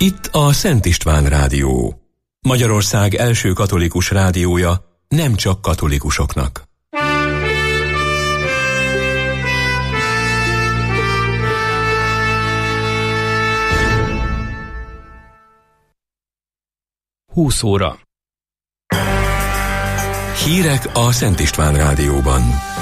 Itt a Szent István Rádió. Magyarország első katolikus rádiója, nem csak katolikusoknak. Húsz óra. Hírek a Szent István Rádióban.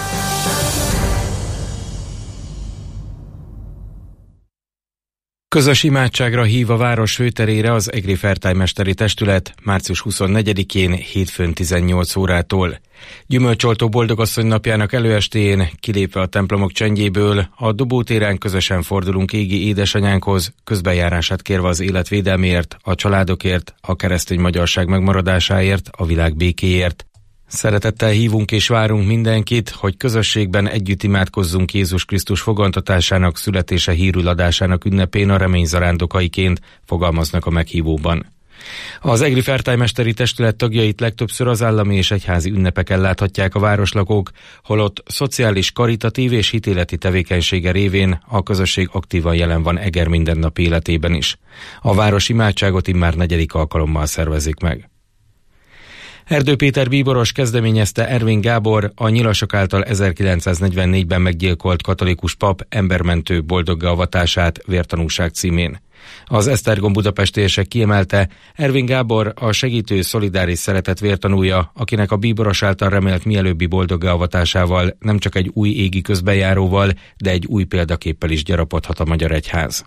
Közös imádságra hív a város főterére az Egri Fertály-mesteri testület március 24-én hétfőn 18 órától. Gyümölcsoltó boldogasszony napjának előestéjén, kilépve a templomok csendjéből, a Dobótéren közösen fordulunk égi édesanyánkhoz, közbenjárását kérve az élet védelméért, a családokért, a keresztény magyarság megmaradásáért, a világ békéért. Szeretettel hívunk és várunk mindenkit, hogy közösségben együtt imádkozzunk Jézus Krisztus fogantatásának, születése hírül adásának ünnepén a remény zarándokaiként, fogalmaznak a meghívóban. Az Egri Fertály-mesteri testület tagjait legtöbbször az állami és egyházi ünnepeken láthatják a városlakók, holott szociális, karitatív és hitéleti tevékenysége révén a közösség aktívan jelen van Eger mindennapi életében is. A város imádságot immár 4. alkalommal szervezik meg. Erdő Péter bíboros kezdeményezte Ervin Gábor, a nyilasok által 1944-ben meggyilkolt katolikus pap embermentő boldoggá avatását vértanúság címén. Az Esztergom budapestiesek kiemelte, Ervin Gábor a segítő, szolidáris szeretet vértanúja, akinek a bíboros által remélt mielőbbi boldoggá avatásával nem csak egy új égi közbenjáróval, de egy új példaképpel is gyarapodhat a magyar egyház.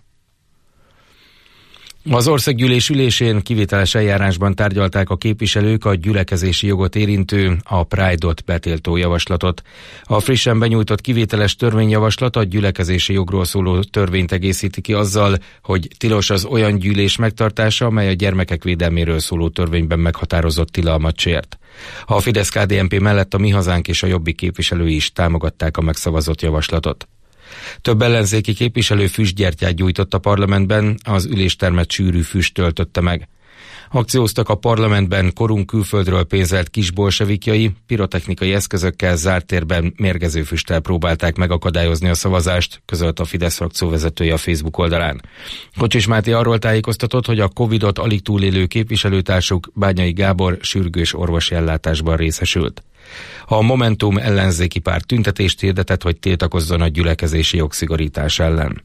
Az országgyűlés ülésén kivételes eljárásban tárgyalták a képviselők a gyülekezési jogot érintő, a Pride-ot betiltó javaslatot. A frissen benyújtott kivételes törvényjavaslat a gyülekezési jogról szóló törvényt egészíti ki azzal, hogy tilos az olyan gyűlés megtartása, amely a gyermekek védelméről szóló törvényben meghatározott tilalmat sért. A Fidesz-KDNP mellett a Mi Hazánk és a Jobbik képviselői is támogatták a megszavazott javaslatot. Több ellenzéki képviselő füstgyertyát gyújtott a parlamentben, az üléstermet sűrű füst töltötte meg. Akcióztak a parlamentben korunk külföldről pénzelt kisbolsevikjai, pirotechnikai eszközökkel zárt térben mérgező füsttel próbálták megakadályozni a szavazást, közölt a Fidesz frakció vezetője a Facebook oldalán. Kocsis Máté arról tájékoztatott, hogy a Covid-ot alig túlélő képviselőtársuk, Bányai Gábor sürgős orvosi ellátásban részesült. A Momentum ellenzéki párt tüntetést hirdetett, hogy tiltakozzon a gyülekezési jogszigorítás ellen.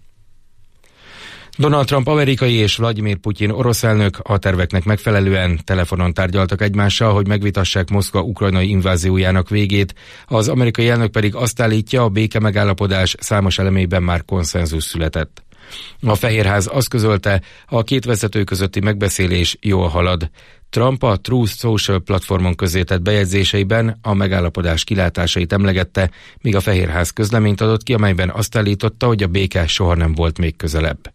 Donald Trump amerikai és Vladimir Putyin orosz elnök a terveknek megfelelően telefonon tárgyaltak egymással, hogy megvitassák Moszkva ukrajnai inváziójának végét, az amerikai elnök pedig azt állítja, a béke megállapodás számos elemében már konszenzus született. A Fehérház azt közölte, a két vezető közötti megbeszélés jól halad. Trump a Truth Social platformon közzétett bejegyzéseiben a megállapodás kilátásait emlegette, míg a Fehérház közleményt adott ki, amelyben azt állította, hogy a béke soha nem volt még közelebb.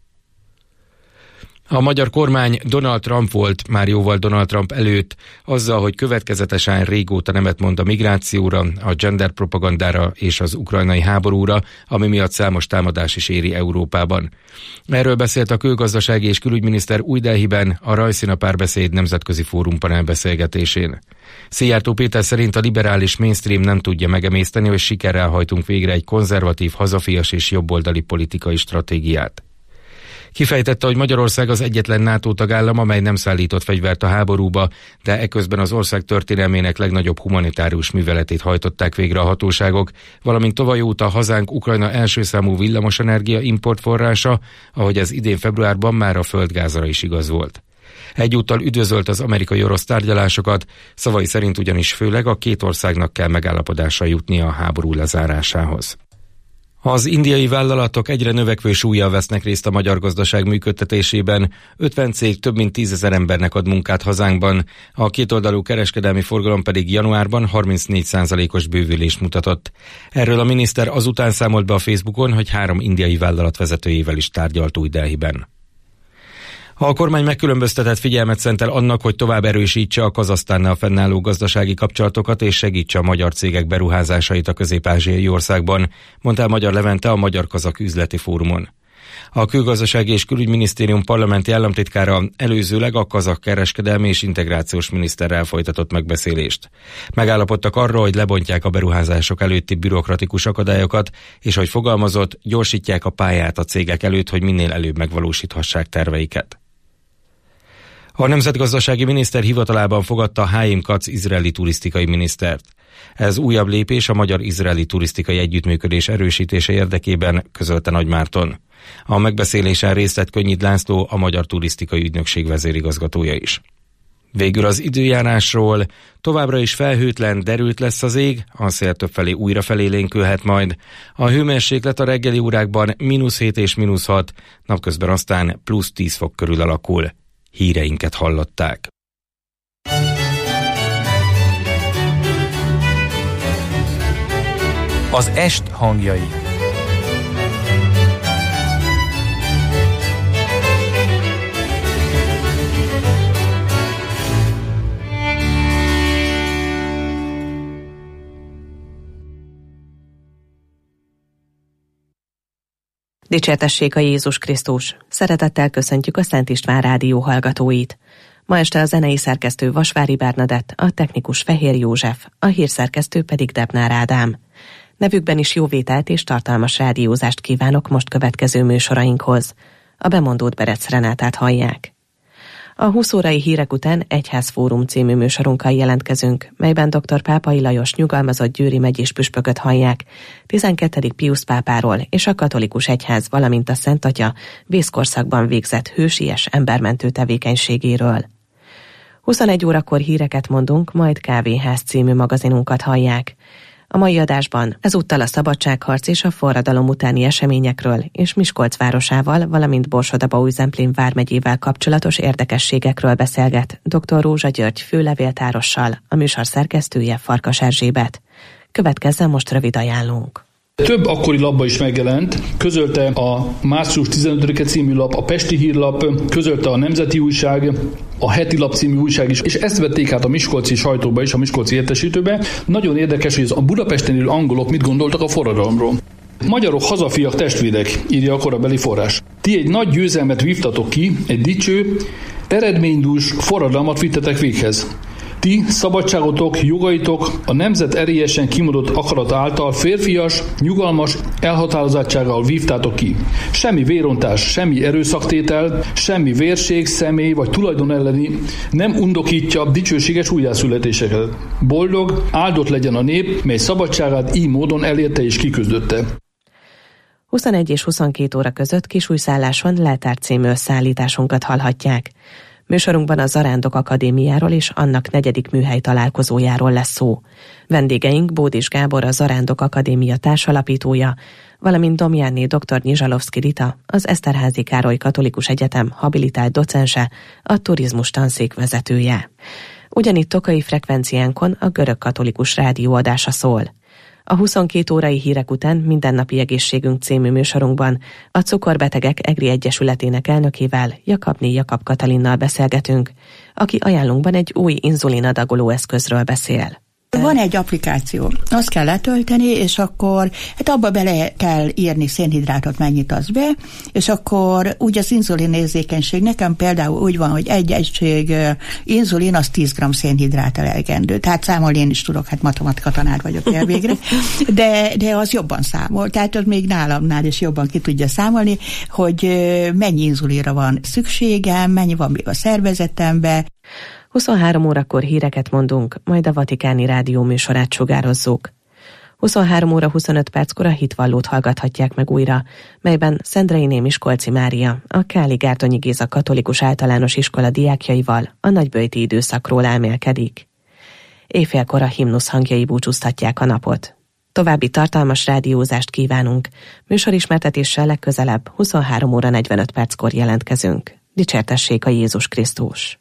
A magyar kormány Donald Trump volt már jóval Donald Trump előtt, azzal, hogy következetesen régóta nemet mond a migrációra, a gender propagandára és az ukrajnai háborúra, ami miatt számos támadás is éri Európában. Erről beszélt a külgazdasági és külügyminiszter Új-Delhiben a Rajszína Párbeszéd nemzetközi fórum panelbeszélgetésén. Szijjártó Péter szerint a liberális mainstream nem tudja megemészteni, hogy sikerrel hajtunk végre egy konzervatív, hazafias és jobboldali politikai stratégiát. Kifejtette, hogy Magyarország az egyetlen NATO tagállam, amely nem szállított fegyvert a háborúba, de eközben az ország történelmének legnagyobb humanitárius műveletét hajtották végre a hatóságok, valamint tavaly óta hazánk Ukrajna első számú villamosenergia importforrása, ahogy ez idén februárban már a földgázra is igaz volt. Egyúttal üdvözölt az amerikai-orosz tárgyalásokat, szavai szerint ugyanis főleg a két országnak kell megállapodásra jutnia a háború lezárásához. Az indiai vállalatok egyre növekvő súllyal vesznek részt a magyar gazdaság működtetésében, 50 cég több mint 10 000 embernek ad munkát hazánkban, a kétoldalú kereskedelmi forgalom pedig januárban 34%-os bővülést mutatott. Erről a miniszter azután számolt be a Facebookon, hogy 3 indiai vállalat vezetőjével is tárgyalt Új-Delhiben. A kormány megkülönböztetett figyelmet szentel annak, hogy tovább erősítse a Kazahsztánnal fennálló gazdasági kapcsolatokat és segítse a magyar cégek beruházásait a közép-ázsiai országban, mondta el Magyar Levente a Magyar-Kazak üzleti fórumon. A Külgazdasági és Külügyminisztérium parlamenti államtitkára előzőleg a kazah kereskedelmi és integrációs miniszterrel folytatott megbeszélést. Megállapodtak arról, hogy lebontják a beruházások előtti bürokratikus akadályokat, és hogy fogalmazott, gyorsítják a pályát a cégek előtt, hogy minél előbb megvalósíthassák terveiket. A nemzetgazdasági miniszter hivatalában fogadta Haim Katz izraeli turisztikai minisztert. Ez újabb lépés a magyar-izraeli turisztikai együttműködés erősítése érdekében, közölte Nagy Márton. A megbeszélésen részt vett Könnyid László, a Magyar Turisztikai Ügynökség vezérigazgatója is. Végül az időjárásról: továbbra is felhőtlen, derült lesz az ég, a szél többfelé újra felélénkülhet majd. A hőmérséklet a reggeli órákban -7 és -6, napközben aztán +10 fok körül alakul. Híreinket hallották. Az est hangjai. Dicsértessék a Jézus Krisztus! Szeretettel köszöntjük a Szent István Rádió hallgatóit. Ma este a zenei szerkesztő Vasvári Bernadett, a technikus Fehér József, a hírszerkesztő pedig Debnár Ádám. Nevükben is jó vételt és tartalmas rádiózást kívánok most következő műsorainkhoz. A bemondót Berec Renátát hallják. A 20 órai hírek után Egyházfórum című műsorunkkal jelentkezünk, melyben dr. Pápai Lajos nyugalmazott győri megyés püspököt hallják, 12. Piusz pápáról és a katolikus egyház, valamint a Szent Atya vészkorszakban végzett hősies embermentő tevékenységéről. 21 órakor híreket mondunk, majd Kávéház című magazinunkat hallják. A mai adásban ezúttal a szabadságharc és a forradalom utáni eseményekről és Miskolc városával, valamint Borsod-Abaúj-Zemplén vármegyével kapcsolatos érdekességekről beszélget dr. Rózsa György főlevéltárossal, a műsor szerkesztője Farkas Erzsébet. Következzen most rövid ajánlónk. Több akkori lapba is megjelent, közölte a március 15-e című lap, a Pesti Hírlap, közölte a Nemzeti Újság, a Heti Lap című újság is, és ezt vették át a miskolci sajtóba is, a miskolci értesítőbe. Nagyon érdekes, hogy a Budapesten élő angolok mit gondoltak a forradalomról. Magyarok, hazafiak, testvérek, írja a korabeli forrás. Ti egy nagy győzelmet vívtatok ki, egy dicső, eredménydús forradalmat vittetek véghez. Ti, szabadságotok, jogaitok a nemzet erélyesen kimondott akarat által férfias, nyugalmas elhatározottsággal vívtátok ki. Semmi vérontás, semmi erőszaktétel, semmi vérség, személy vagy tulajdon elleni nem undokítja dicsőséges újjászületéseket. Boldog, áldott legyen a nép, mely szabadságát így módon elérte és kiküzdötte. 21 és 22 óra között Kisújszálláson Leltár című összeállításunkat hallhatják. Műsorunkban a Zarándok Akadémiáról és annak 4. műhely találkozójáról lesz szó. Vendégeink Bódis Gábor, a Zarándok Akadémia társalapítója, valamint Domjánné dr. Nyizsalovszky Rita, az Eszterházy Károly Katolikus Egyetem habilitált docense, a turizmus tanszék vezetője. Ugyanitt Tokai frekvenciánkon a Görög Katolikus Rádió adása szól. A 22 órai hírek után Mindennapi Egészségünk című műsorunkban a Cukorbetegek EGRI Egyesületének elnökével, Jakabné Jakab Katalinnal beszélgetünk, aki ajánlunkban egy új inzulinadagoló eszközről beszél. Van egy applikáció, azt kell letölteni, és akkor abba bele kell írni szénhidrátot, mennyit az be, és akkor úgy az inzulinérzékenység, nekem például úgy van, hogy egy egység inzulin az 10 g szénhidrát elegendő. Tehát számolni én is tudok, hát matematika tanár vagyok elvégre, de az jobban számol, tehát az még nálamnál is jobban ki tudja számolni, hogy mennyi inzulinra van szükségem, mennyi van még a szervezetemben. 23 órakor híreket mondunk, majd a Vatikáni Rádió műsorát sugározzuk. 23 óra 25 perckor a Hitvallót hallgathatják meg újra, melyben Szendreiné Miskolci Mária, a Káli Gárdonyi Géza Katolikus Általános Iskola diákjaival a nagyböjti időszakról elmélkedik. Éjfélkor a himnusz hangjai búcsúztatják a napot. További tartalmas rádiózást kívánunk. Műsorismertetéssel legközelebb 23 óra 45 perckor jelentkezünk. Dicsértessék a Jézus Krisztus!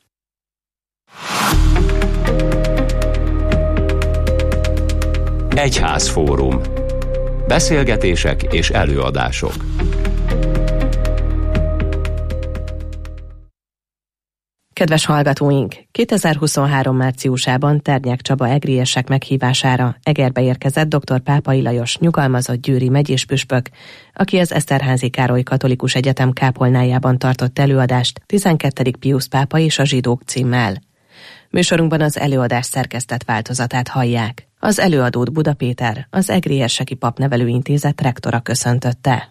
Egyházfórum. Beszélgetések és előadások. Kedves hallgatóink! 2023. márciusában Ternyák Csaba egriesek meghívására Egerbe érkezett dr. Pápai Lajos nyugalmazott győri megyés püspök, aki az Eszterházy Károly Katolikus Egyetem kápolnájában tartott előadást 12. Piusz pápa és a zsidók címmel. Műsorunkban az előadás szerkesztett változatát hallják. Az előadót Buda Péter, az Egri Érseki Papnevelőintézet rektora köszöntötte.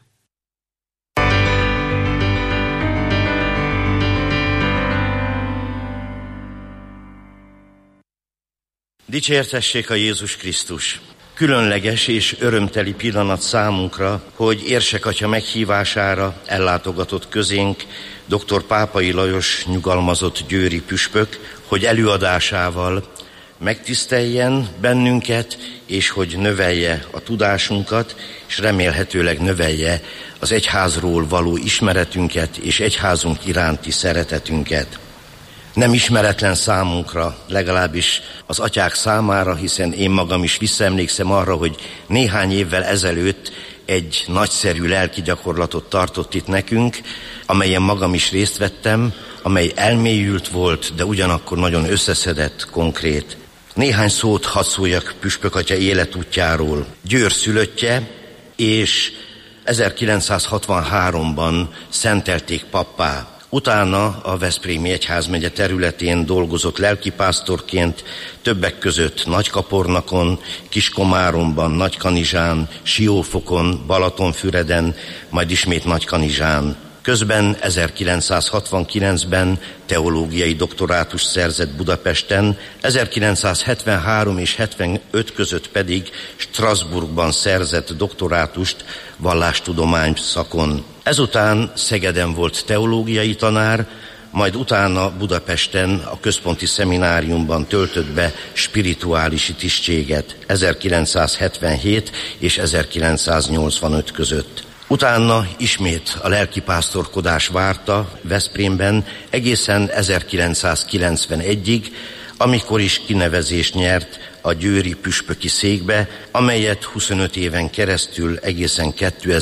Dicsértessék a Jézus Krisztus! Különleges és örömteli pillanat számunkra, hogy Érsek atya meghívására ellátogatott közénk dr. Pápai Lajos nyugalmazott győri püspök, hogy előadásával megtiszteljen bennünket, és hogy növelje a tudásunkat, és remélhetőleg növelje az egyházról való ismeretünket és egyházunk iránti szeretetünket. Nem ismeretlen számunkra, legalábbis az atyák számára, hiszen én magam is visszaemlékszem arra, hogy néhány évvel ezelőtt egy nagyszerű lelki gyakorlatot tartott itt nekünk, amelyen magam is részt vettem, amely elmélyült volt, de ugyanakkor nagyon összeszedett, konkrét. Néhány szót hadd szóljak püspök atya életútjáról. Győr szülöttje, és 1963-ban szentelték pappá. Utána a Veszprémi egyházmegye területén dolgozott lelkipásztorként, többek között Nagykapornakon, Kiskomáromban, Nagykanizsán, Siófokon, Balatonfüreden, majd ismét Nagykanizsán. Közben 1969-ben teológiai doktorátust szerzett Budapesten, 1973 és 75 között pedig Strasbourgban szerzett doktorátust vallástudomány szakon. Ezután Szegeden volt teológiai tanár, majd utána Budapesten a központi szemináriumban töltött be spirituálisi tisztséget 1977 és 1985 között. Utána ismét a lelkipásztorkodás várta Veszprémben egészen 1991-ig, amikor is kinevezést nyert a győri püspöki székbe, amelyet 25 éven keresztül egészen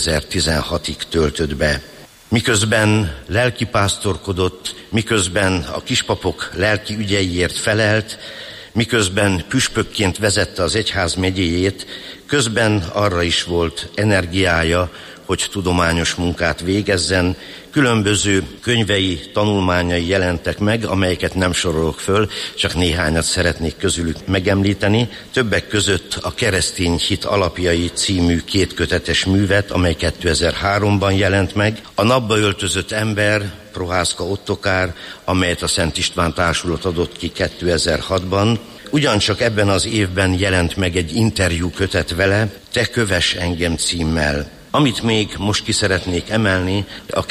2016-ig töltött be. Miközben lelkipásztorkodott, miközben a kispapok lelki ügyeiért felelt, miközben püspökként vezette az egyház megyéjét, közben arra is volt energiája, hogy tudományos munkát végezzen. Különböző könyvei, tanulmányai jelentek meg, amelyeket nem sorolok föl, csak néhányat szeretnék közülük megemlíteni. Többek között a Keresztény hit alapjai című 2 kötetes művet, amely 2003-ban jelent meg. A Napba öltözött ember, Prohászka Ottokár, amelyet a Szent István Társulat adott ki 2006-ban. Ugyancsak ebben az évben jelent meg egy interjú kötet vele, Te kövess engem címmel. Amit még most ki szeretnék emelni, a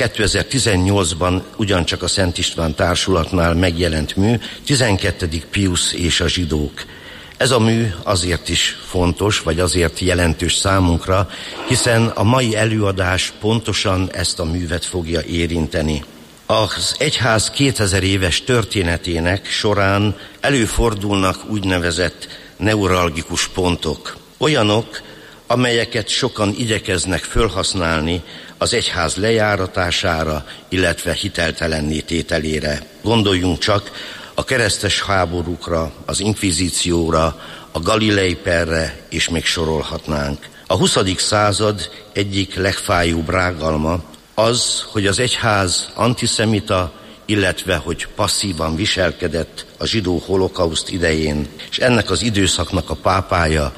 2018-ban ugyancsak a Szent István Társulatnál megjelent mű, 12. Piusz és a zsidók. Ez a mű azért is fontos, vagy azért jelentős számunkra, hiszen a mai előadás pontosan ezt a művet fogja érinteni. Az egyház 2000 éves történetének során előfordulnak úgynevezett neuralgikus pontok. Olyanok, amelyeket sokan igyekeznek fölhasználni az egyház lejáratására, illetve hiteltelenné tételére. Gondoljunk csak a keresztes háborúkra, az inkvizícióra, a Galilei perre, és még sorolhatnánk. A 20. század egyik legfájóbb rágalma az, hogy az egyház antiszemita, illetve hogy passzívan viselkedett a zsidó holokauszt idején, és ennek az időszaknak a pápája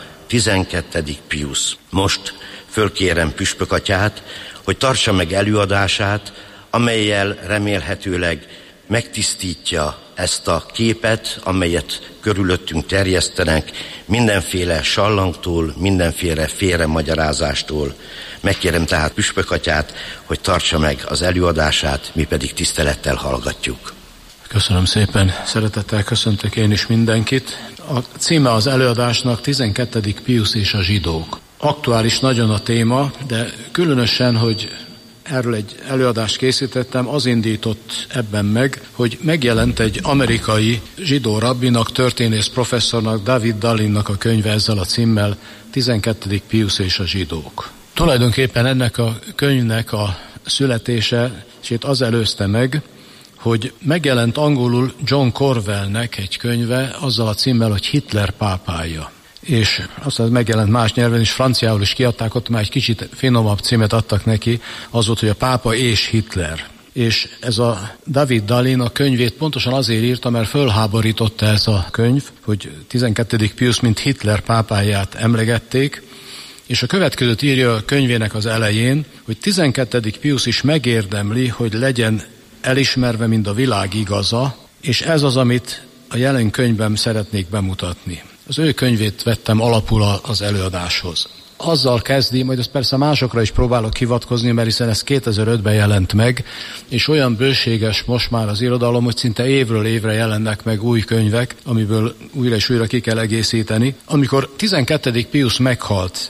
12. Piusz. Most fölkérem püspök atyát, hogy tartsa meg előadását, amellyel remélhetőleg megtisztítja ezt a képet, amelyet körülöttünk terjesztenek mindenféle sallangtól, mindenféle félremagyarázástól. Megkérem tehát püspök atyát, hogy tartsa meg az előadását, mi pedig tisztelettel hallgatjuk. Köszönöm szépen, szeretettel köszöntök én is mindenkit. A címe az előadásnak 12. Piusz és a zsidók. Aktuális nagyon a téma, de különösen, hogy erről egy előadást készítettem, az indított ebben meg, hogy megjelent egy amerikai zsidó rabbinak, történész professzornak, David Dalinnak a könyve ezzel a címmel, 12. Piusz és a zsidók. Tulajdonképpen ennek a könyvnek a születése, és itt az előzte meg, hogy megjelent angolul John Corwellnek egy könyve azzal a címmel, hogy Hitler pápája. És aztán megjelent más nyelven is, franciául is kiadták, ott már egy kicsit finomabb címet adtak neki, az volt, hogy a pápa és Hitler. És ez a David Dalin a könyvét pontosan azért írta, mert fölháborította ez a könyv, hogy 12. Piusz mint Hitler pápáját emlegették, és a következőt írja a könyvének az elején, hogy 12. Piusz is megérdemli, hogy legyen elismerve, mint a világ igaza, és ez az, amit a jelen könyvben szeretnék bemutatni. Az ő könyvét vettem alapul az előadáshoz. Azzal kezdi, majd ezt persze másokra is próbálok hivatkozni, mert hiszen ez 2005-ben jelent meg, és olyan bőséges most már az irodalom, hogy szinte évről évre jelennek meg új könyvek, amiből újra és újra ki kell egészíteni. Amikor 12. Pius meghalt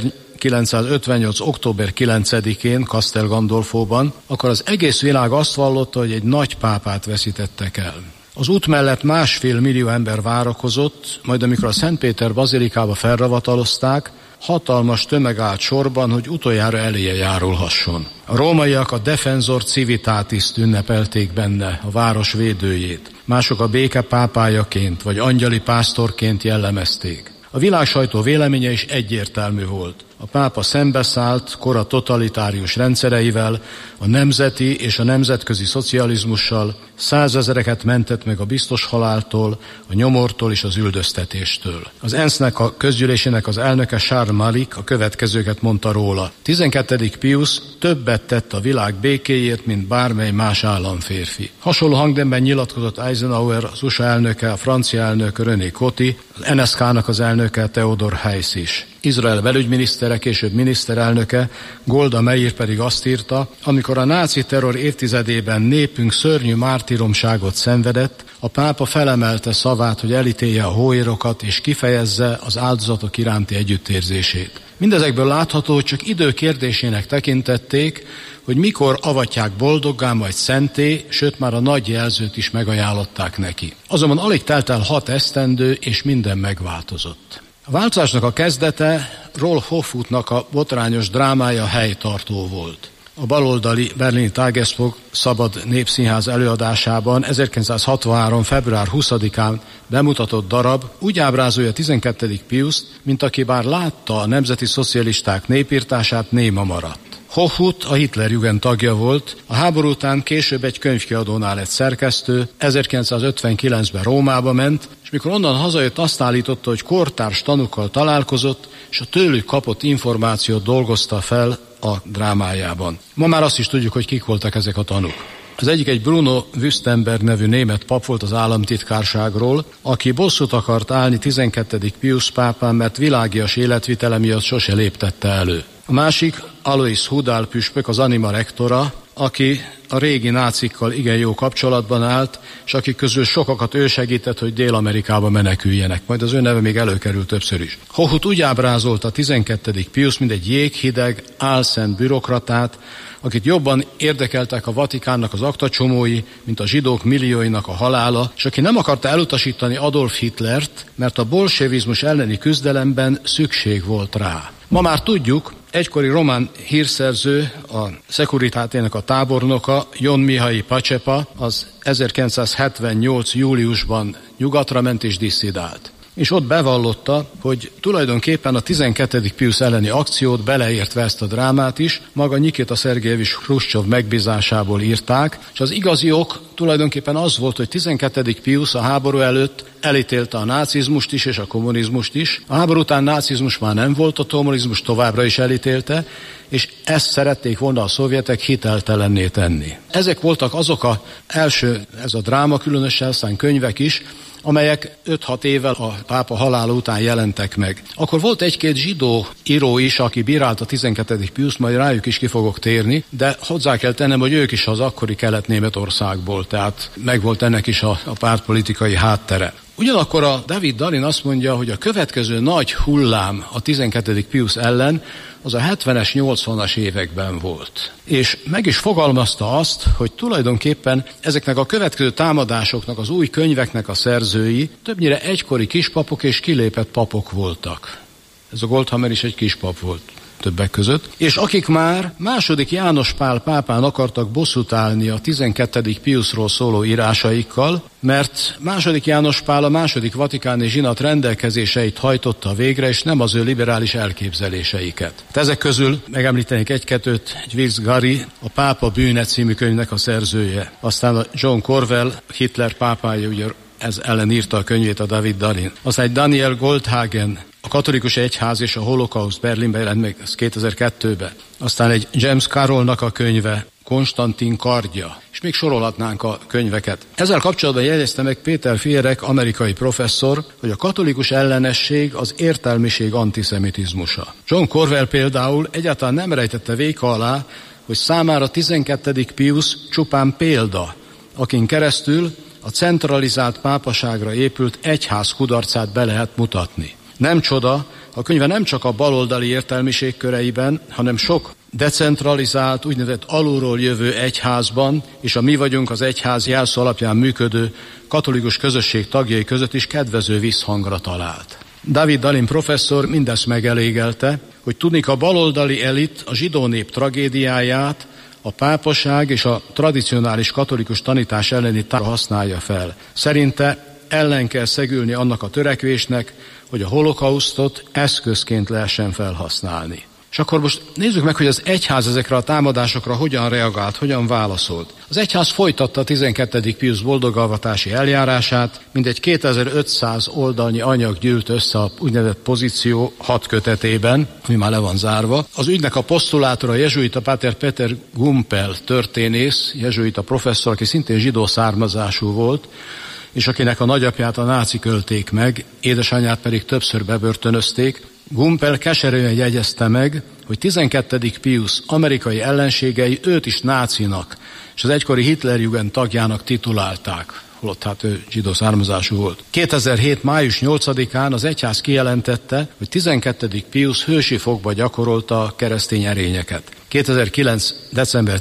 1958. október 9-én Castel Gandolfóban, akkor az egész világ azt vallotta, hogy egy nagy pápát veszítettek el. Az út mellett 1,5 millió ember várakozott, majd amikor a Szentpéter bazilikába felravatalozták, hatalmas tömeg állt sorban, hogy utoljára eléje járulhasson. A rómaiak a Defensor Civitatis-t ünnepelték benne, a város védőjét. Mások a béke pápájaként vagy angyali pásztorként jellemezték. A világsajtó véleménye is egyértelmű volt. A pápa szembeszállt kora totalitárius rendszereivel, a nemzeti és a nemzetközi szocializmussal, 100 000-eket mentett meg a biztos haláltól, a nyomortól és az üldöztetéstől. Az ENSZ-nek a közgyűlésének az elnöke Charles Malik a következőket mondta róla. 12. Pius többet tett a világ békéért, mint bármely más államférfi. Hasonló hangnemben nyilatkozott Eisenhower, az USA elnöke, a francia elnök René Coty, az NSK-nak az elnöke Theodor Heuss is. Izrael belügyminisztere, később miniszterelnöke, Golda Meir pedig azt írta, amikor a náci terror évtizedében népünk szörnyű mártíromságot szenvedett, a pápa felemelte szavát, hogy elítélje a hóérokat és kifejezze az áldozatok iránti együttérzését. Mindezekből látható, hogy csak idő kérdésének tekintették, hogy mikor avatják boldoggá, majd szenté, sőt már a nagy jelzőt is megajánlották neki. Azonban alig telt el 6 esztendő, és minden megváltozott. A változásnak a kezdete Rolf Hoffutnak a botrányos drámája helytartó volt. A baloldali berlini Tagespost szabad népszínház előadásában 1963. február 20-án bemutatott darab úgy ábrázolja 12. Piust, mint aki bár látta a nemzeti szocialisták népirtását, néma maradt. Hoffut a Hitlerjugend tagja volt, a háború után később egy könyvkiadónál lett szerkesztő, 1959-ben Rómába ment, és mikor onnan hazajött, azt állította, hogy kortárs tanúkkal találkozott, és a tőlük kapott információt dolgozta fel a drámájában. Ma már azt is tudjuk, hogy kik voltak ezek a tanúk. Az egyik egy Bruno Wüstenberg nevű német pap volt az államtitkárságról, aki bosszút akart állni 12. Pius pápán, mert világias életvitele miatt sose léptette elő. A másik Alois Hudál püspök, az Anima rektora, aki a régi nácikkal igen jó kapcsolatban állt, és akik közül sokakat ő segített, hogy Dél-Amerikába meneküljenek. Majd az ő neve még előkerült többször is. Hoffut úgy ábrázolta 12. Pius, mint egy jéghideg, álszent bürokratát, akit jobban érdekeltek a Vatikánnak az aktacsomói, mint a zsidók millióinak a halála, és aki nem akarta elutasítani Adolf Hitlert, mert a bolsevizmus elleni küzdelemben szükség volt rá. Ma már tudjuk, egykori román hírszerző, a Securitátének a tábornoka, Jon Mihai Pacepa, az 1978. júliusban nyugatra ment és disszidált. És ott bevallotta, hogy tulajdonképpen a 12. Pius elleni akciót, beleértve ezt a drámát is, maga Nikita Szergejevics Hruscsov megbízásából írták, és az igazi ok tulajdonképpen az volt, hogy 12. Pius a háború előtt elítélte a nácizmust is és a kommunizmust is. A háború után nácizmus már nem volt, a kommunizmus továbbra is elítélte, és ezt szerették volna a szovjetek hiteltelenné tenni. Ezek voltak azok az első, ez a dráma különösen, aztán könyvek is, amelyek 5-6 évvel a pápa halála után jelentek meg. Akkor volt egy-két zsidó író is, aki bírálta 12. Piust, majd rájuk is ki fogok térni, de hozzá kell tennem, hogy ők is az akkori Kelet-Németországból, tehát megvolt ennek is a pártpolitikai háttere. Ugyanakkor a David Darin azt mondja, hogy a következő nagy hullám a 12. Pius ellen az a 70-es, 80-as években volt. És meg is fogalmazta azt, hogy tulajdonképpen ezeknek a következő támadásoknak, az új könyveknek a szerzői többnyire egykori kispapok és kilépett papok voltak. Ez a Goldhammer is egy kispap volt többek között, és akik már II. János Pál pápán akartak bosszút állni a 12. Piusról szóló írásaikkal, mert II. János Pál a II. Vatikáni zsinat rendelkezéseit hajtotta végre, és nem az ő liberális elképzeléseiket. Ezek közül megemlítenék egy-kettőt, egy Wills Gary, a Pápa bűne című könyvnek a szerzője. Aztán a John Corwell, Hitler pápája, ugye ez ellen írta a könyvét a David Darin. Aztán egy Daniel Goldhagen, a katolikus egyház és a holokauszt Berlinben jelent meg, ez 2002-ben. Aztán egy James Carrollnak a könyve, Konstantin kardja. És még sorolhatnánk a könyveket. Ezzel kapcsolatban jegyezte meg Péter Fierek, amerikai professzor, hogy a katolikus ellenesség az értelmiség antiszemitizmusa. John Corwell például egyáltalán nem rejtette véka alá, hogy számára 12. Pius csupán példa, akin keresztül a centralizált pápaságra épült egyház kudarcát be lehet mutatni. Nem csoda, a könyve nem csak a baloldali értelmiség köreiben, hanem sok decentralizált, úgynevezett alulról jövő egyházban, és a Mi vagyunk az egyház jelszó alapján működő katolikus közösség tagjai között is kedvező visszhangra talált. David Dalin professzor mindezt megelégelte, hogy tudnik a baloldali elit a zsidó nép tragédiáját a pápaság és a tradicionális katolikus tanítás elleni tára használja fel. Szerinte ellen kell szegülni annak a törekvésnek, hogy a holokausztot eszközként lehessen felhasználni. És akkor most nézzük meg, hogy az egyház ezekre a támadásokra hogyan reagált, hogyan válaszolt. Az egyház folytatta a 12. Pius boldogavatási eljárását, mindegy 2500 oldalnyi anyag gyűlt össze a úgynevezett pozíció 6 kötetében, ami már le van zárva. Az ügynek a posztulátora jezsuita Páter Peter Gumpel történész, jezsuita professzor, aki szintén zsidó származású volt, és akinek a nagyapját a nácik ölték meg, édesanyját pedig többször bebörtönözték. Gumpel keserűen jegyezte meg, hogy 12. Pius amerikai ellenségei őt is nácinak, és az egykori Hitlerjugend tagjának titulálták, holott hát ő zsidó származású volt. 2007. május 8-án az egyház kijelentette, hogy 12. Pius hősi fogba gyakorolta a keresztény erényeket. 2009. december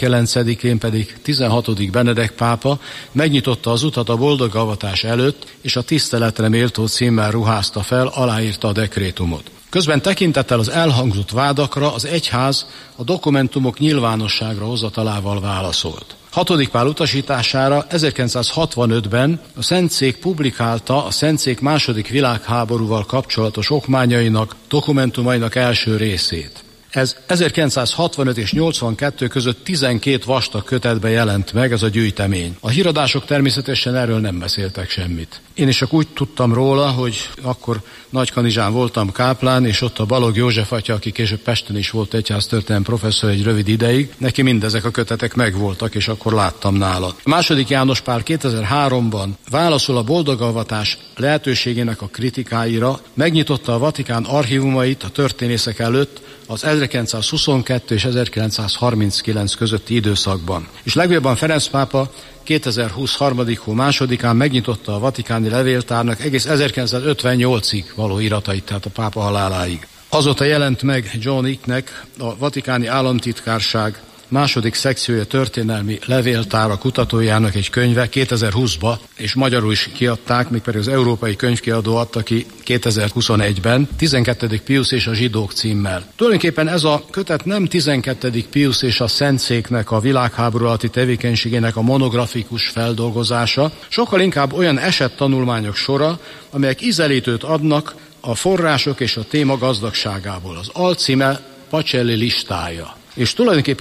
19-én pedig 16. Benedek pápa megnyitotta az utat a boldogavatatás előtt, és a tiszteletre méltó címmel ruházta fel, aláírta a dekrétumot. Közben tekintettel az elhangzott vádakra az egyház a dokumentumok nyilvánosságra hozatalával válaszolt. 6. Pál utasítására 1965-ben a Szentszék publikálta a Szentszék II. Világháborúval kapcsolatos okmányainak, dokumentumainak első részét. Ez 1965 és 82 között 12 vastag kötetben jelent meg ez a gyűjtemény. A híradások természetesen erről nem beszéltek semmit. Én is csak úgy tudtam róla, hogy akkor Nagykanizsán voltam káplán, és ott a Balogh József atya, aki később Pesten is volt egyháztörténelem professzor egy rövid ideig, neki mindezek a kötetek megvoltak, és akkor láttam nála. II. János Pál 2003-ban válaszol a boldogavatatás lehetőségének a kritikáira, megnyitotta a Vatikán archívumait a történészek előtt az 1922 és 1939 közötti időszakban. És legújabban Ferenc pápa 2020. 3. hó 2-án megnyitotta a vatikáni levéltárnak egész 1958-ig való iratait, tehát a pápa haláláig. Azóta jelent meg John Icknek a vatikáni államtitkárság második szekciója történelmi levéltára kutatójának egy könyve 2020-ba, és magyarul is kiadták, mégpedig az Európai Könyvkiadó adta ki 2021-ben, 12. Pius és a zsidók címmel. Tulajdonképpen ez a kötet nem 12. Pius és a Szentszéknek a világháború alatti tevékenységének a monografikus feldolgozása, sokkal inkább olyan esettanulmányok sora, amelyek ízelítőt adnak a források és a téma gazdagságából. Az alcíme Pacelli listája. És tulajdonképp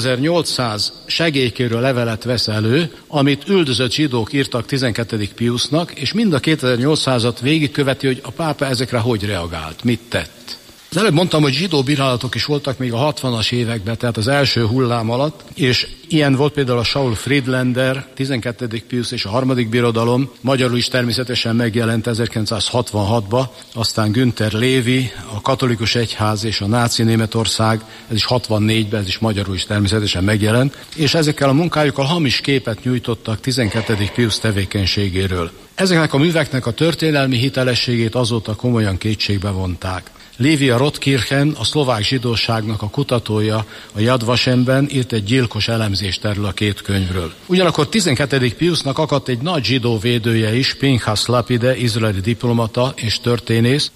2800 segélykérő levelet vesz elő, amit üldözött zsidók írtak 12. Piusnak, és mind a 2800-at végigköveti, hogy a pápa ezekre hogy reagált, mit tett. Az előbb mondtam, hogy zsidó bírálatok is voltak még a 60-as években, tehát az első hullám alatt, és ilyen volt például a Saul Friedlander, 12. Pius és a harmadik birodalom, magyarul is természetesen megjelent 1966-ba, aztán Günther Lévi, a katolikus egyház és a náci Németország, ez is 64-ben, ez is magyarul is természetesen megjelent, és ezekkel a munkájukkal hamis képet nyújtottak 12. Pius tevékenységéről. Ezeknek a műveknek a történelmi hitelességét azóta komolyan kétségbe vonták. Lívia Rotkirchen, a szlovák zsidóságnak a kutatója a Yad Vashemben írt egy gyilkos elemzést erről a két könyvről. Ugyanakkor 12. Piusnak akadt egy nagy zsidó védője is, Pinchas Lapide, izraeli diplomata és történész.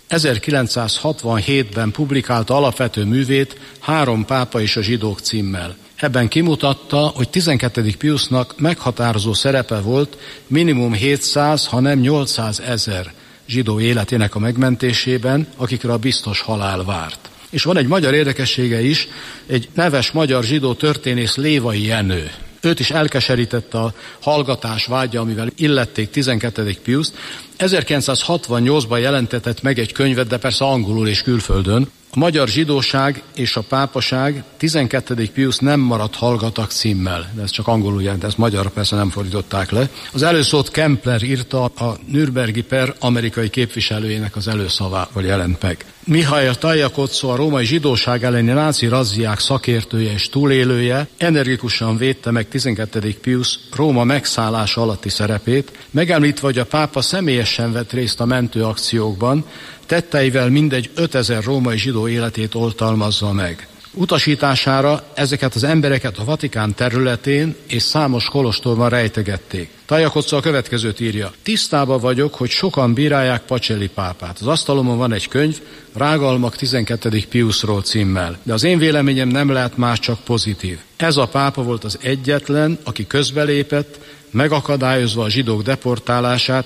1967-ben publikálta alapvető művét 3 pápa és a zsidók címmel. Ebben kimutatta, hogy 12. Piusnak meghatározó szerepe volt minimum 700, hanem 800 000 zsidó életének a megmentésében, akikre a biztos halál várt. És van egy magyar érdekessége is, egy neves magyar zsidó történész, Lévai Jenő. Őt is elkeserítette a hallgatás vágya, amivel illették 12. Piust. 1968-ban jelentetett meg egy könyvet, de persze angolul és külföldön, A magyar zsidóság és a pápaság 12. Piusz nem maradt hallgatak címmel, de ez csak angolul jelent, ezt magyarra persze nem fordították le. Az előszót Kempler írta, a Nürnbergi per amerikai képviselőjének az előszavával jelent meg. Mihail Tajjakocó, a római zsidóság elleni náci razziák szakértője és túlélője energikusan védte meg 12. Piusz Róma megszállása alatti szerepét, megemlítve, hogy a pápa személyesen vett részt a mentőakciókban, tetteivel mindegy 5000 római zsidó életét oltalmazza meg. Utasítására ezeket az embereket a Vatikán területén és számos kolostorban rejtegették. Tajjakocó a következőt írja: tisztában vagyok, hogy sokan bírálják Pacelli pápát. Az asztalomon van egy könyv, Rágalmak 12. Piuszról címmel, de az én véleményem nem lehet más, csak pozitív. Ez a pápa volt az egyetlen, aki közbelépett, megakadályozva a zsidók deportálását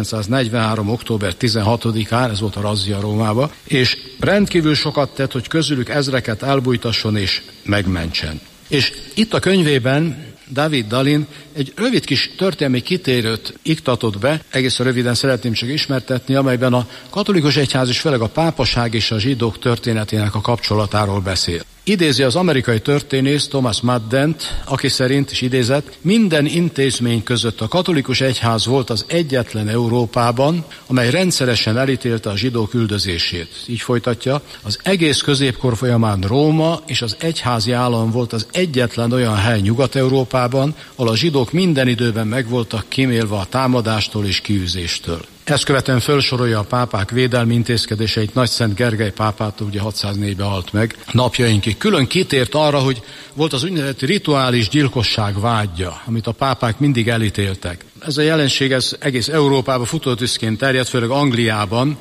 1943. október 16-án, ez volt a razzia Rómába, és rendkívül sokat tett, hogy közülük ezreket elbújtasson és megmentsen. És itt a könyvében David Dalin egy rövid kis történelmi kitérőt iktatott be, egészen röviden szeretném csak ismertetni, amelyben a katolikus egyház és főleg a pápaság és a zsidók történetének a kapcsolatáról beszél. Idézi az amerikai történész Thomas Maddent, aki szerint, és idézett, minden intézmény között a katolikus egyház volt az egyetlen Európában, amely rendszeresen elítélte a zsidók üldözését. Így folytatja, az egész középkor folyamán Róma és az egyházi állam volt az egyetlen olyan hely Nyugat-Európában, ahol a zsidók minden időben megvoltak kímélve a támadástól és kiűzéstől. Ezt követően felsorolja a pápák védelmi intézkedéseit, Nagyszent Gergely pápától, ugye 604-ben halt meg, napjainkig. Külön kitért arra, hogy volt az úgynevezett rituális gyilkosság vádja, amit a pápák mindig elítéltek. Ez a jelenség ez egész Európában futótűzként terjedt, főleg Angliában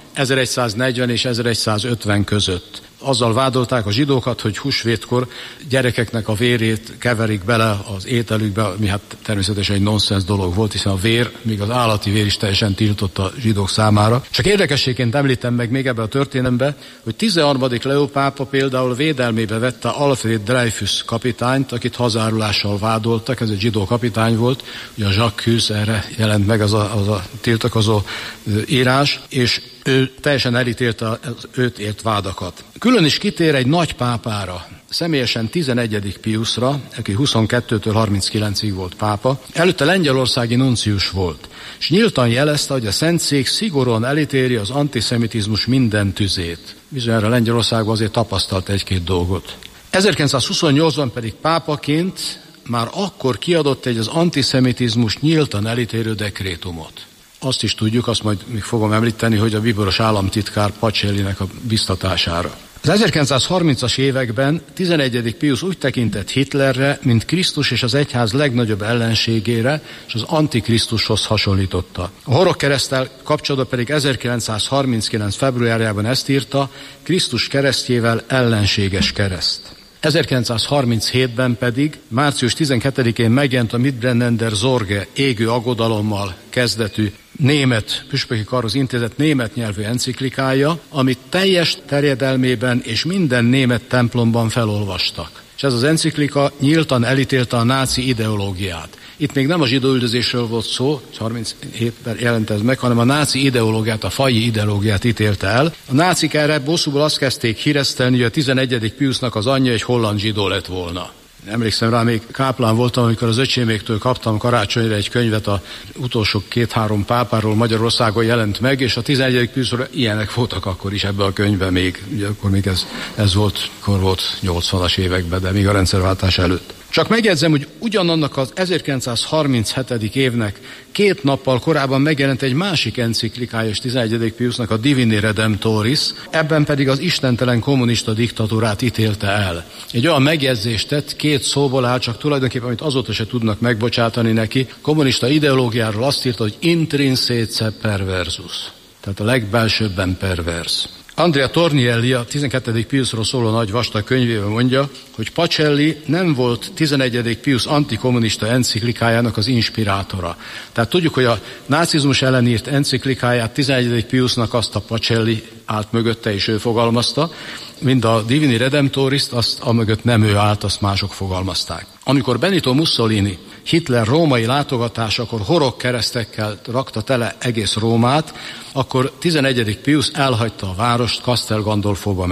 1140 és 1150 között. Azzal vádolták a zsidókat, hogy húsvétkor gyerekeknek a vérét keverik bele az ételükbe, ami hát természetesen egy nonsens dolog volt, hiszen a vér, még az állati vér is teljesen tiltott a zsidók számára. Csak érdekességként említem meg még ebbe a történelembe, hogy 13. Leó pápa például védelmébe vette Alfred Dreyfus kapitányt, akit hazárulással vádoltak, ez egy zsidó kapitány volt, ugye a Jacques Hus, erre jelent meg az a tiltakozó írás, és ő teljesen elítélte az őt ért vádakat. Külön is kitér egy nagy pápára, személyesen 11. Piuszra, aki 22-től 39-ig volt pápa, előtte lengyelországi nuncius volt, és nyíltan jelezte, hogy a Szentszék szigorúan elítéli az antiszemitizmus minden tüzét. Bizonyára Lengyelországban azért tapasztalt egy-két dolgot. 1928-ban pedig pápaként már akkor kiadott egy az antiszemitizmus nyíltan elítélő dekrétumot. Azt is tudjuk, azt majd még fogom említeni, hogy a bíboros államtitkár Pacellinek a biztatására. Az 1930-as években 11. Piusz úgy tekintett Hitlerre, mint Krisztus és az egyház legnagyobb ellenségére, és az antikrisztushoz hasonlította. A horogkereszttel kapcsolatban pedig 1939. februárjában ezt írta, Krisztus keresztjével ellenséges kereszt. 1937-ben pedig, március 12-én megjelent a Mitbrennender Sorge égő aggodalommal kezdetű német püspöki karhoz intézett német nyelvű enciklikája, amit teljes terjedelmében és minden német templomban felolvastak. És ez az enciklika nyíltan elítélte a náci ideológiát. Itt még nem a zsidó üldözésről volt szó, 37-ben jelent ez meg, hanem a náci ideológiát, a faji ideológiát ítélte el. A nácik erre bosszúból azt kezdték híresztelni, hogy a 11. Piusznak az anyja egy holland zsidó lett volna. Emlékszem rá, még káplán voltam, amikor az öcséméktől kaptam karácsonyra egy könyvet, a utolsó 2-3 pápáról Magyarországon jelent meg, és a 11. Piuszról ilyenek voltak akkor is ebben a könyvben még. Ugye akkor még ez volt, akkor volt 80-as években, de még a rendszerváltás előtt. Csak megjegyzem, hogy ugyanannak az 1937. évnek 2 nappal korábban megjelent egy másik enciklikája és 11. Piusznak, a Divini Redemptoris, ebben pedig az istentelen kommunista diktatúrát ítélte el. Egy olyan megjegyzést tett, 2 szóból áll, csak tulajdonképpen, amit azóta se tudnak megbocsátani neki, kommunista ideológiáról azt írta, hogy intrinseque perversus, tehát a legbelsőbben pervers. Andrea Tornielli a 12. Piuszról szóló nagy vastag könyvében mondja, hogy Pacelli nem volt 11. Piusz antikommunista enciklikájának az inspirátora. Tehát tudjuk, hogy a nácizmus ellen írt enciklikáját 11. Piusznak azt a Pacelli állt mögötte, és ő fogalmazta, mind a Divini Redemptorist, azt amögött nem ő állt, azt mások fogalmazták. Amikor Benito Mussolini Hitler római látogatásakor horogkeresztekkel rakta tele egész Rómát, akkor 11. Piusz elhagyta a várost, Castel Gandolfóba ment.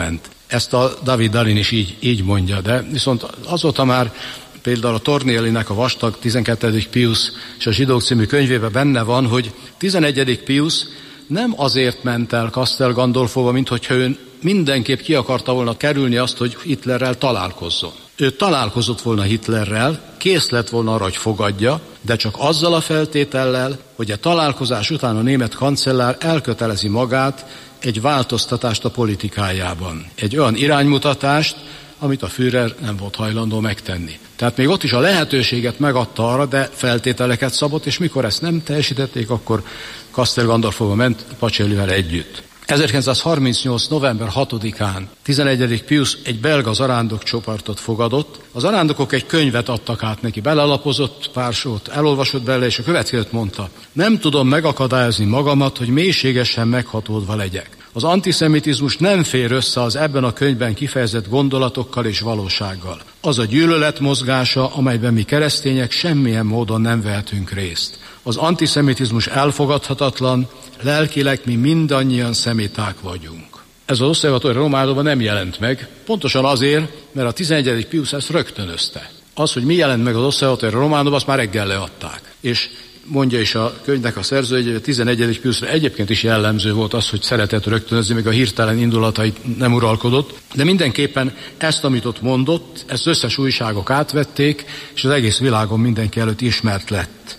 Ezt a David Dalin is így mondja, de viszont azóta már például a Torniellinek a Vastag 12. Pius és a Zsidók című könyvében benne van, hogy 11. Pius nem azért ment el Castel Gandolfóba, mint hogyha ő mindenképp ki akarta volna kerülni azt, hogy Hitlerrel találkozzon. Ő találkozott volna Hitlerrel, kész lett volna arra, hogy fogadja, de csak azzal a feltétellel, hogy a találkozás után a német kancellár elkötelezi magát egy változtatást a politikájában. Egy olyan iránymutatást, amit a Führer nem volt hajlandó megtenni. Tehát még ott is a lehetőséget megadta arra, de feltételeket szabott, és mikor ezt nem teljesítették, akkor Castel Gandolfóba ment Pacellivel együtt. 1938. november 6-án 11. Pius egy belga zarándok csoportot fogadott. Az zarándokok egy könyvet adtak át neki, belelapozott pár sort, elolvasott belőle, és a következőt mondta: nem tudom megakadályozni magamat, hogy mélységesen meghatódva legyek. Az antiszemitizmus nem fér össze az ebben a könyvben kifejezett gondolatokkal és valósággal. Az a gyűlölet mozgása, amelyben mi keresztények semmilyen módon nem vehetünk részt. Az antiszemitizmus elfogadhatatlan, lelkileg mi mindannyian szemiták vagyunk. Ez az Osservatore Romanoban nem jelent meg, pontosan azért, mert a 11. Pius ezt rögtönözte. Az, hogy mi jelent meg az Osservatore Romanoban, azt már reggel leadták. És mondja is a könyvnek a szerző, hogy a 11. Piusra egyébként is jellemző volt az, hogy szeretett rögtönözni, még a hirtelen indulatait nem uralkodott, de mindenképpen ezt, amit ott mondott, ezt összes újságok átvették, és az egész világon mindenki előtt ismert lett.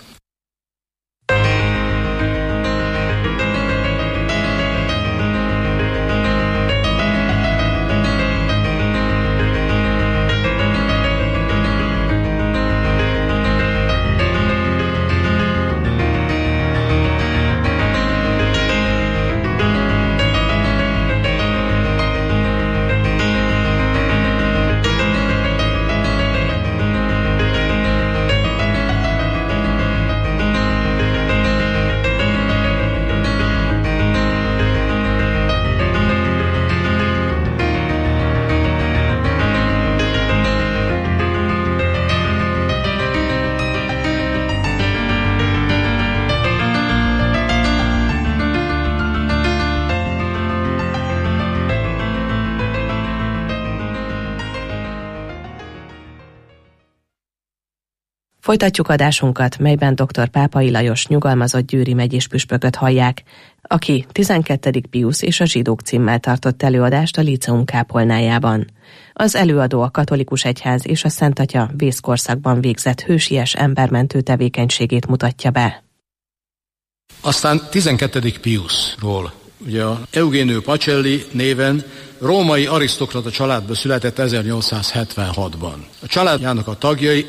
Folytatjuk adásunkat, melyben dr. Pápai Lajos nyugalmazott győri megyés püspököt hallják, aki 12. Pius és a Zsidók címmel tartott előadást a Líceum kápolnájában. Az előadó a katolikus egyház és a Szent Atya vészkorszakban végzett hősies embermentő tevékenységét mutatja be. Aztán 12. Piusról. Ugye a Eugenio Pacelli néven római arisztokrata családba született 1876-ban. A családjának a tagjai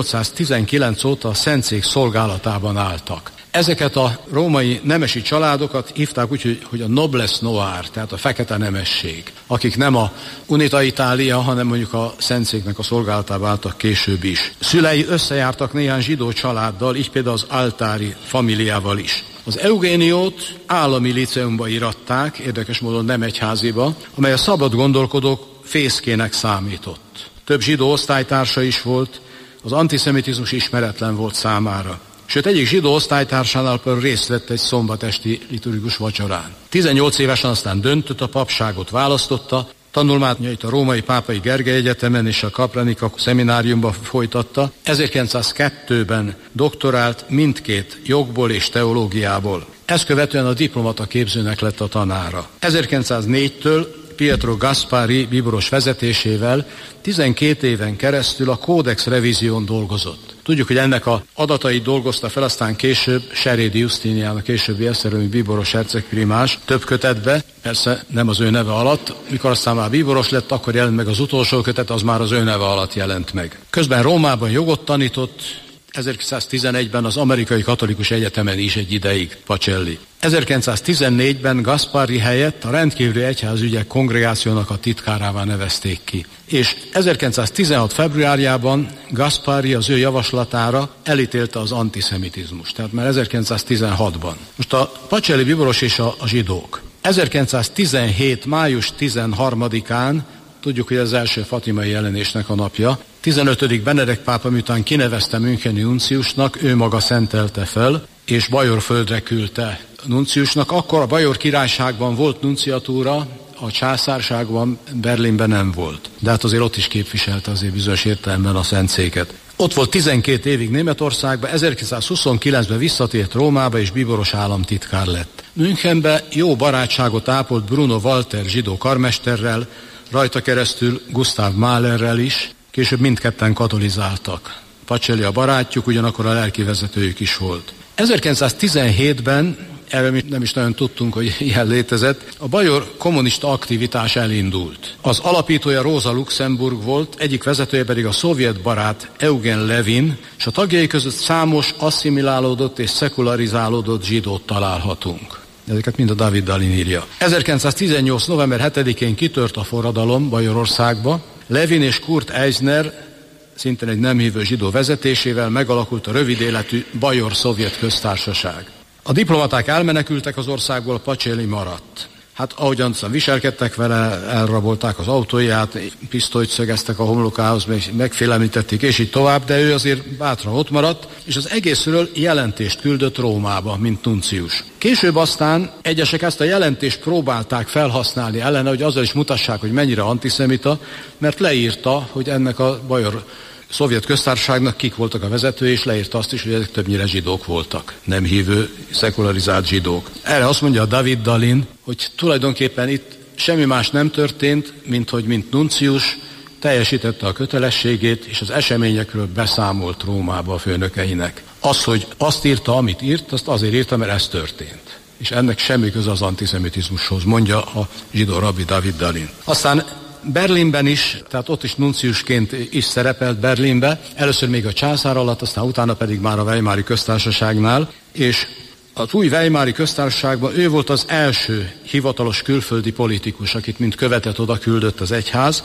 1819 óta a Szentszék szolgálatában álltak. Ezeket a római nemesi családokat hívták úgy, hogy a noblesse noire, tehát a fekete nemesség, akik nem a Unita Italia, hanem mondjuk a Szentszéknek a szolgálatába álltak később is. Szülei összejártak néhány zsidó családdal, így például az Altári familiával is. Az Eugéniót állami líceumba íratták, érdekes módon nem egyháziba, amely a szabad gondolkodók fészkének számított. Több zsidó osztálytársa is volt, az antiszemitizmus ismeretlen volt számára. Sőt, egyik zsidó osztálytársánál részt vett egy szombatesti liturgikus vacsorán. 18 évesen aztán döntött, a papságot választotta, tanulmányait a Római Pápai Gergely Egyetemen és a Kapranika szemináriumban folytatta. 1902-ben doktorált mindkét jogból és teológiából. Ezt követően a diplomata képzőnek lett a tanára. 1904-től Pietro Gaspari bíboros vezetésével 12 éven keresztül a Codex Revision dolgozott. Tudjuk, hogy ennek a adatait dolgozta fel aztán később Serédi Justinian, a későbbi esztergomi bíboros hercegprimás több kötetbe, persze nem az ő neve alatt. Mikor aztán már bíboros lett, akkor jelent meg az utolsó kötet, az már az ő neve alatt jelent meg. Közben Rómában jogot tanított, 1911-ben az Amerikai Katolikus Egyetemen is egy ideig Pacelli. 1914-ben Gaspari helyett a rendkívüli egyházügyek kongregációnak a titkárává nevezték ki. És 1916. februárjában Gaspari az ő javaslatára elítélte az antiszemitizmust, tehát már 1916-ban. Most a Pacelli bíboros és a zsidók. 1917. május 13-án, tudjuk, hogy ez az első fatimai jelenésnek a napja, 15. Benedek pápa miután kinevezte müncheni nunciusnak, ő maga szentelte fel, és Bajorföldre küldte nunciusnak. Akkor a Bajor királyságban volt nunciatúra, a császárságban, Berlinben nem volt. De hát azért ott is képviselte azért bizonyos értelemben a szentszéket. Ott volt 12 évig Németországban, 1929-ben visszatért Rómába, és bíboros államtitkár lett. Münchenbe jó barátságot ápolt Bruno Walter zsidó karmesterrel, rajta keresztül Gustav Mahlerrel is, később mindketten katolizáltak. Pacelli a barátjuk, ugyanakkor a lelkivezetőjük is volt. 1917-ben, erről mi nem is nagyon tudtunk, hogy ilyen létezett, a bajor kommunista aktivitás elindult. Az alapítója Rosa Luxemburg volt, egyik vezetője pedig a szovjet barát Eugen Levin, és a tagjai között számos asszimilálódott és szekularizálódott zsidót találhatunk. Ezeket mind a David Dalin írja. 1918. november 7-én kitört a forradalom Bajorországba. Levin és Kurt Eisner, szintén egy nem hívő zsidó vezetésével megalakult a rövid életű Bajor-szovjet köztársaság. A diplomaták elmenekültek az országból, Pacelli maradt. Hát ahogyan viselkedtek vele, elrabolták az autóját, pisztolyt szögeztek a homlokához, megfélemlítették, és így tovább, de ő azért bátran ott maradt, és az egészről jelentést küldött Rómába, mint nuncius. Később aztán egyesek ezt a jelentést próbálták felhasználni ellene, hogy azzal is mutassák, hogy mennyire antiszemita, mert leírta, hogy ennek a bajor szovjet köztársaságnak kik voltak a vezetői, és leírta azt is, hogy ezek többnyire zsidók voltak, nem hívő, szekularizált zsidók. Erre azt mondja a David Dalin, hogy tulajdonképpen itt semmi más nem történt, mint nuncius teljesítette a kötelességét, és az eseményekről beszámolt Rómába a főnökeinek. Az, hogy azt írta, amit írt, azt azért írta, mert ez történt. És ennek semmi köze az antiszemitizmushoz, mondja a zsidó rabbi David Dalin. Aztán Berlinben is, tehát ott is nunciusként is szerepelt Berlinbe, először még a császár alatt, aztán utána pedig már a Weimári köztársaságnál, és az új Weimári köztársaságban ő volt az első hivatalos külföldi politikus, akit mint követet oda küldött az egyház,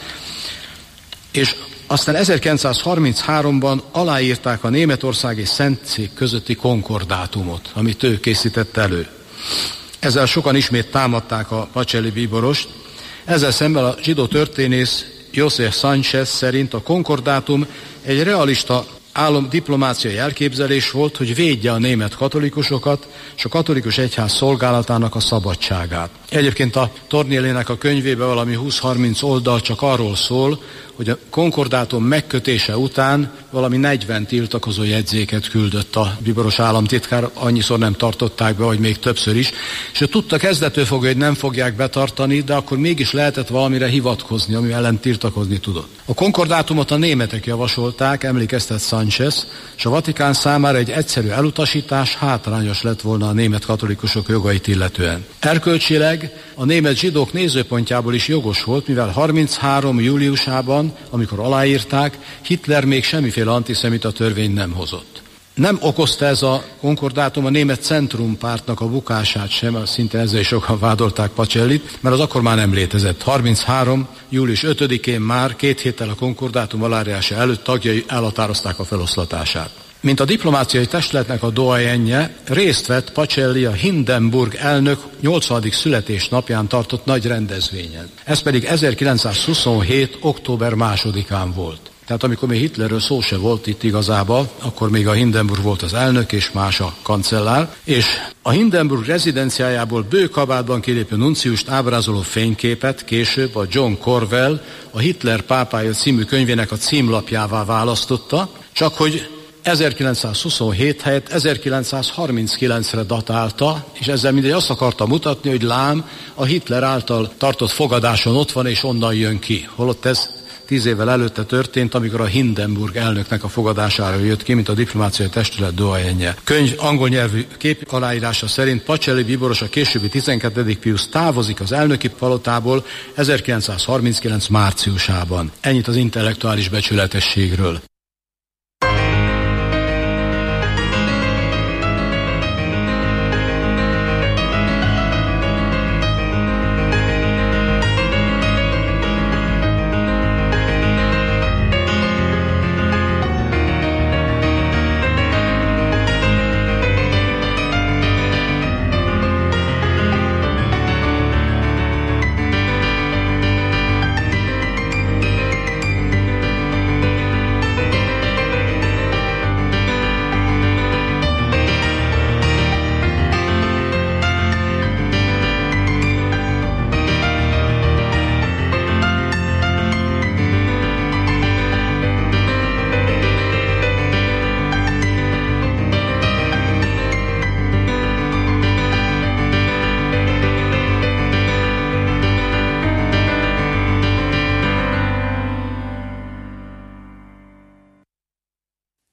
és aztán 1933-ban aláírták a Németország és Szentszék közötti konkordátumot, amit ő készített elő. Ezzel sokan ismét támadták a Pacelli bíborost. Ezzel szemben a zsidó történész José Sánchez szerint a konkordátum egy realista diplomáciai elképzelés volt, hogy védje a német katolikusokat és a katolikus egyház szolgálatának a szabadságát. Egyébként a Tornielének a könyvében valami 20-30 oldal csak arról szól, hogy a konkordátum megkötése után valami 40 tiltakozó jegyzéket küldött a bíboros államtitkár, annyiszor nem tartották be, vagy még többször is, és ő tudta kezdettől fogja, hogy nem fogják betartani, de akkor mégis lehetett valamire hivatkozni, ami ellen tiltakozni tudott. A konkordátumot a németek javasolták, emlékeztet Sánchez, és a Vatikán számára egy egyszerű elutasítás hátrányos lett volna a német katolikusok jogait illetően. Erkölcsileg a német zsidók nézőpontjából is jogos volt, mivel 33. júliusában, amikor aláírták, Hitler még semmiféle antiszemita törvényt nem hozott. Nem okozta ez a konkordátum a német centrumpártnak a bukását sem, szinte ezzel is sokan vádolták Pacellit, mert az akkor már nem létezett. 33. július 5-én már 2 héttel a konkordátum aláírása előtt tagjai elhatározták a feloszlatását. Mint a diplomáciai testületnek a doajenje, részt vett Pacelli a Hindenburg elnök 8. születésnapján tartott nagy rendezvényen. Ez pedig 1927. október 2-án volt. Tehát amikor még Hitlerről szó se volt itt igazából, akkor még a Hindenburg volt az elnök és más a kancellár, és a Hindenburg rezidenciájából bő kabátban kilépő nunciust ábrázoló fényképet később a John Corwell a Hitler pápája című könyvének a címlapjává választotta, csak hogy 1927 helyett 1939-re datálta, és ezzel mindegy azt akarta mutatni, hogy lám a Hitler által tartott fogadáson ott van, és onnan jön ki. Holott ez 10 évvel előtte történt, amikor a Hindenburg elnöknek a fogadására jött ki, mint a diplomáciai testület doajenje. Könyv angol nyelvű kép aláírása szerint Pacelli bíboros, a későbbi 12. Pius távozik az elnöki palotából 1939. márciusában. Ennyit az intellektuális becsületességről.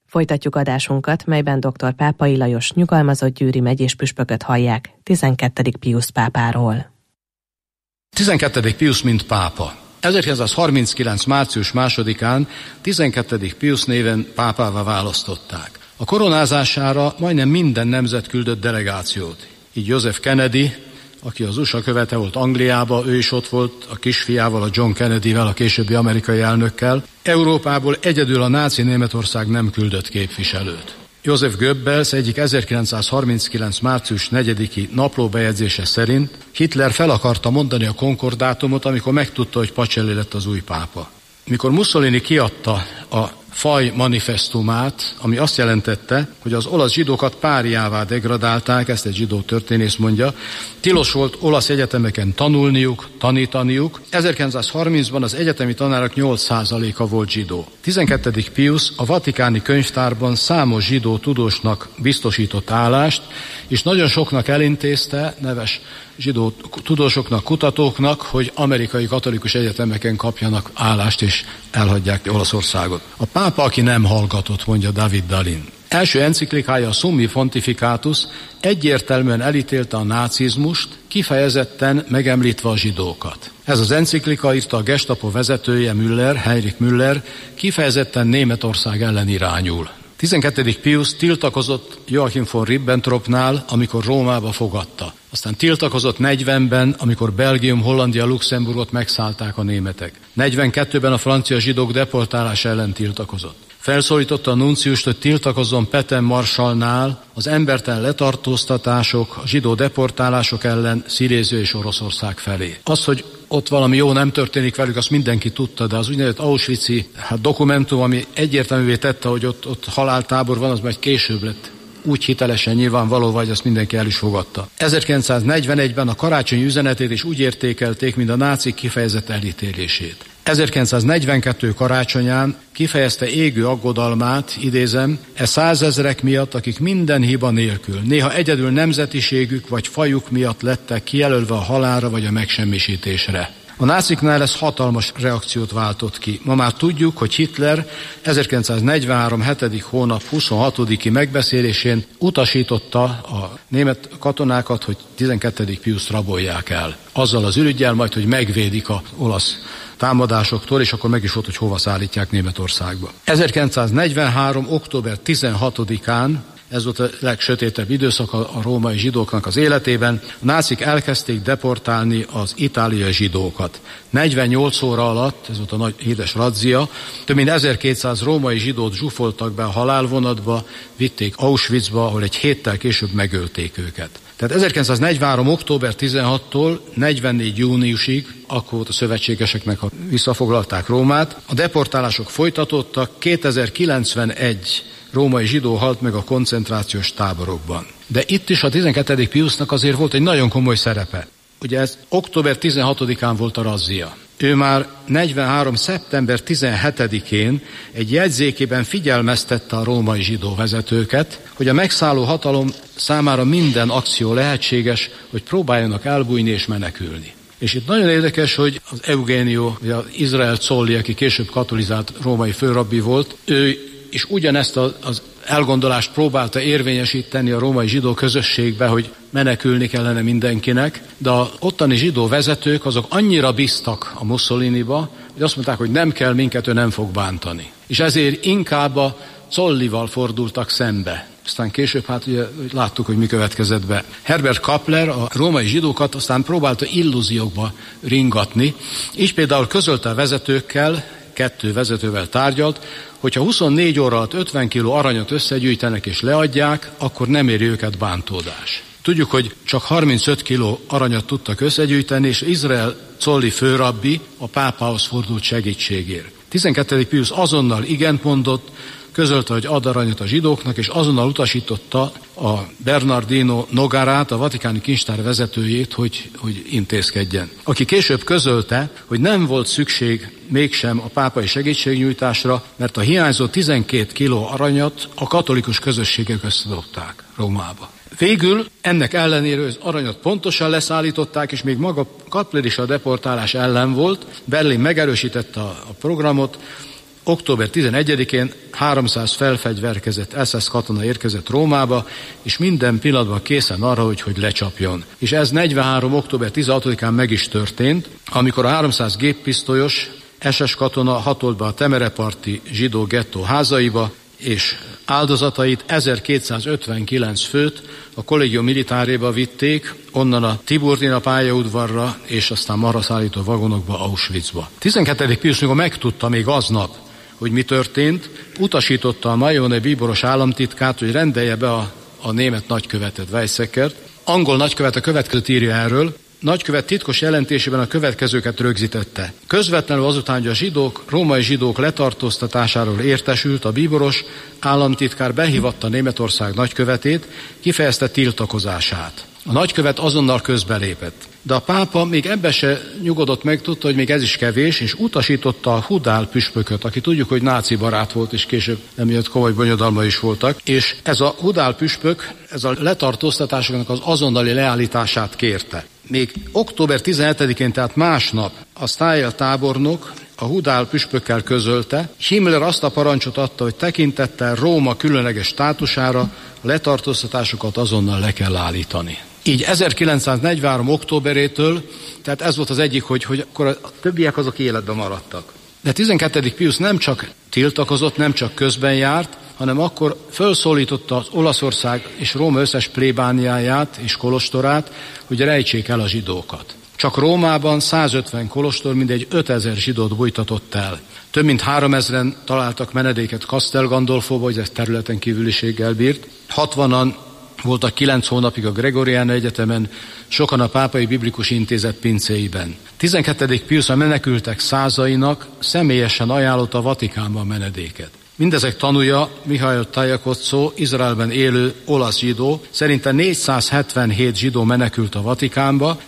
Folytatjuk adásunkat, melyben dr. Pápai Lajos nyugalmazott győri megyéspüspököt hallják 12. Piusz pápáról. 12. Piusz mint pápa. 1939. március 2-án 12. Piusz néven pápává választották. A koronázására majdnem minden nemzet küldött delegációt. Így Joseph Kennedy, aki az USA követe volt Angliába, ő is ott volt a kisfiával, a John Kennedyvel, a későbbi amerikai elnökkel. Európából egyedül a náci Németország nem küldött képviselőt. Joseph Goebbels egyik 1939. március 4-i naplóbejegyzése szerint Hitler fel akarta mondani a konkordátumot, amikor megtudta, hogy Pacelli lett az új pápa. Mikor Mussolini kiadta a faj manifestumát, ami azt jelentette, hogy az olasz zsidókat páriává degradálták, ezt egy zsidó történész mondja, tilos volt olasz egyetemeken tanulniuk, tanítaniuk. 1930-ban az egyetemi tanárok 8%-a volt zsidó. 12. Piusz a vatikáni könyvtárban számos zsidó tudósnak biztosított állást, és nagyon soknak elintézte, neves zsidó tudósoknak, kutatóknak, hogy amerikai katolikus egyetemeken kapjanak állást, és elhagyják Olaszországot. A pápa, aki nem hallgatott, mondja David Dalin. Első enciklikája, a Summi Pontificatus, egyértelműen elítélte a nácizmust, kifejezetten megemlítve a zsidókat. Ez az enciklika, írta a Gestapo vezetője Heinrich Müller, kifejezetten Németország ellen irányul. 12. Piusz tiltakozott Joachim von Ribbentropnál, amikor Rómába fogadta. Aztán tiltakozott 40-ben, amikor Belgium, Hollandia, Luxemburgot megszállták a németek. 42-ben a francia zsidók deportálása ellen tiltakozott. Felszólította a nunciust, hogy tiltakozzon Peten Marsalnál az embertelen letartóztatások, a zsidó deportálások ellen Szilézia és Oroszország felé. Az, hogy ott valami jó nem történik velük, azt mindenki tudta, de az úgynevezett Auschwitz-i dokumentum, ami egyértelművé tette, hogy ott haláltábor van, az majd később lett úgy hitelesen nyilvánvaló, vagy azt mindenki el is fogadta. 1941-ben a karácsonyi üzenetét is úgy értékelték, mint a nácik kifejezett elítélését. 1942 karácsonyán kifejezte égő aggodalmát, idézem, 100 000 miatt, akik minden hiba nélkül, néha egyedül nemzetiségük vagy fajuk miatt lettek kijelölve a halálra vagy a megsemmisítésre. A náciknál ez hatalmas reakciót váltott ki. Ma már tudjuk, hogy Hitler 1943. 7. hónap 26. megbeszélésén utasította a német katonákat, hogy 12. Piuszt rabolják el. Azzal az ürüggyel majd, hogy megvédik az olasz támadásoktól, és akkor meg is volt, hogy hova szállítják Németországba. 1943. október 16-án, ez volt a legsötétebb időszak a római zsidóknak az életében, a nácik elkezdték deportálni az itáliai zsidókat. 48 óra alatt, ez volt a nagy híres razzia, több mint 1200 római zsidót zsúfoltak be a halálvonatba, vitték Auschwitzba, ahol egy héttel később megölték őket. Tehát 1943. október 16-tól 44. júniusig, akkor volt a szövetségeseknek, visszafoglalták Rómát, a deportálások folytatódtak, 2091 római zsidó halt meg a koncentrációs táborokban. De itt is a 12. Piusznak azért volt egy nagyon komoly szerepe. Ugye ez október 16-án volt a razzia. Ő már 43. szeptember 17-én egy jegyzékében figyelmeztette a római zsidó vezetőket, hogy a megszálló hatalom számára minden akció lehetséges, hogy próbáljanak elbújni és menekülni. És itt nagyon érdekes, hogy az Eugenio, vagy az Izrael Zolli, aki később katolizált római főrabbi volt, ő és ugyanezt az elgondolást próbálta érvényesíteni a római zsidó közösségbe, hogy menekülni kellene mindenkinek, de az ottani zsidó vezetők azok annyira bíztak a Mussoliniba, hogy azt mondták, hogy nem kell, minket ő nem fog bántani. És ezért inkább a Zollival fordultak szembe. Aztán később ugye láttuk, hogy mi következett be. Herbert Kappler a római zsidókat aztán próbálta illúziókba ringatni, és például közölte a vezetőkkel, 2 vezetővel tárgyalt, hogyha 24 óra alatt 50 kiló aranyat összegyűjtenek és leadják, akkor nem éri őket bántódás. Tudjuk, hogy csak 35 kiló aranyat tudtak összegyűjteni, és Izrael Zolli főrabbi a pápához fordult segítségért. 12. Piusz azonnal igent mondott, közölte, hogy ad aranyat a zsidóknak, és azonnal utasította a Bernardino Nogarát, a vatikáni kincstár vezetőjét, hogy intézkedjen. Aki később közölte, hogy nem volt szükség mégsem a pápai segítségnyújtásra, mert a hiányzó 12 kiló aranyat a katolikus közösségek összedobták Rómába. Végül ennek ellenére az aranyat pontosan leszállították, és még maga Kappler is a deportálás ellen volt. Berlin megerősítette a programot. október 11-én 300 felfegyverkezett SS katona érkezett Rómába, és minden pillanatban készen arra, hogy lecsapjon. És ez 43. október 16-án meg is történt, amikor a 300 géppisztolyos SS katona hatolt be a temereparti zsidó gettó házaiba, és áldozatait 1259 főt a Collegium Militaréba vitték, onnan a Tiburtina pályaudvarra, és aztán marhaszállító vagonokba Auschwitzba. 12. Pius, mikor megtudta még aznap, hogy mi történt, utasította a Majone bíboros államtitkát, hogy rendelje be a német nagykövetet, Weizsäckert. Angol nagykövet a következőt írja erről: nagykövet titkos jelentésében a következőket rögzítette. Közvetlenül azután, hogy a római zsidók letartóztatásáról értesült, a bíboros államtitkár behívatta Németország nagykövetét, kifejezte tiltakozását. A nagykövet azonnal közbelépett. De a pápa még ebbe se nyugodott meg, tudta, hogy még ez is kevés, és utasította a Hudál püspököt, aki tudjuk, hogy náci barát volt, és később emiatt komoly bonyodalma is voltak. És ez a Hudál püspök, ez a letartóztatásoknak az azonnali leállítását kérte. Még október 17-én, tehát másnap a Steyr tábornok a Hudál püspökkel közölte, Himmler azt a parancsot adta, hogy tekintettel Róma különleges státusára a letartóztatásokat azonnal le kell állítani. Így 1943. októberétől, tehát ez volt az egyik, hogy akkor a többiek azok életben maradtak. De 12. Pius nem csak tiltakozott, nem csak közben járt, hanem akkor felszólította az Olaszország és Róma összes plébániáját és kolostorát, hogy rejtsék el a zsidókat. Csak Rómában 150 kolostor mindegy 5000 zsidót bújtatott el. Több mint 3000-en találtak menedéket Castel Gandolfóba, hogy ez területen kívüliséggel bírt. 60-an voltak 9 hónapig a Gregoriana Egyetemen, sokan a Pápai Biblikus Intézet pincéiben. 12. Pius a menekültek százainak személyesen ajánlotta a Vatikánban menedéket. Mindezek tanúja Mihail Tajakoczó, Izraelben élő olasz zsidó, szerinte 477 zsidó menekült a Vatikánba,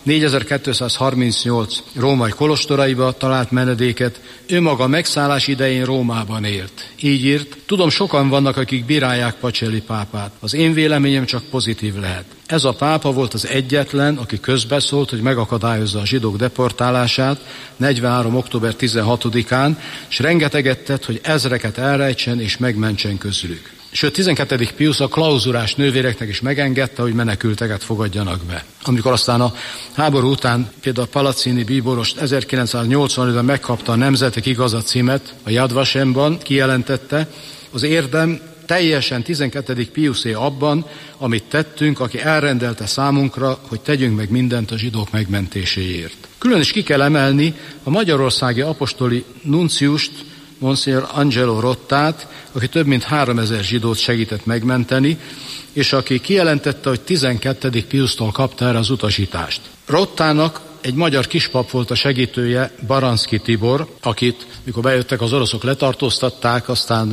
4238 római kolostoraiba talált menedéket, ő maga megszállás idején Rómában élt. Így írt: tudom, sokan vannak, akik bírálják Pacelli pápát. Az én véleményem csak pozitív lehet. Ez a pápa volt az egyetlen, aki közbeszólt, hogy megakadályozza a zsidók deportálását 43. október 16-án, és rengeteget tett, hogy ezreket elrejtsen és megmentsen közülük. Sőt, 12. Pius a klauzurás nővéreknek is megengedte, hogy menekülteket fogadjanak be. Amikor aztán a háború után például Palazzini bíborost 1985-ben megkapta a Nemzetek Igaza címet a Yad Vashemban, kijelentette: az érdem teljesen 12. Piusé abban, amit tettünk, aki elrendelte számunkra, hogy tegyünk meg mindent a zsidók megmentéséért. Külön is ki kell emelni a magyarországi apostoli nunciust, Monsignor Angelo Rottát, aki több mint 3000 zsidót segített megmenteni, és aki kijelentette, hogy 12. Piustól kapta erre az utasítást. Rottának egy magyar kispap volt a segítője, Baranszky Tibor, akit, mikor bejöttek az oroszok, letartóztatták, aztán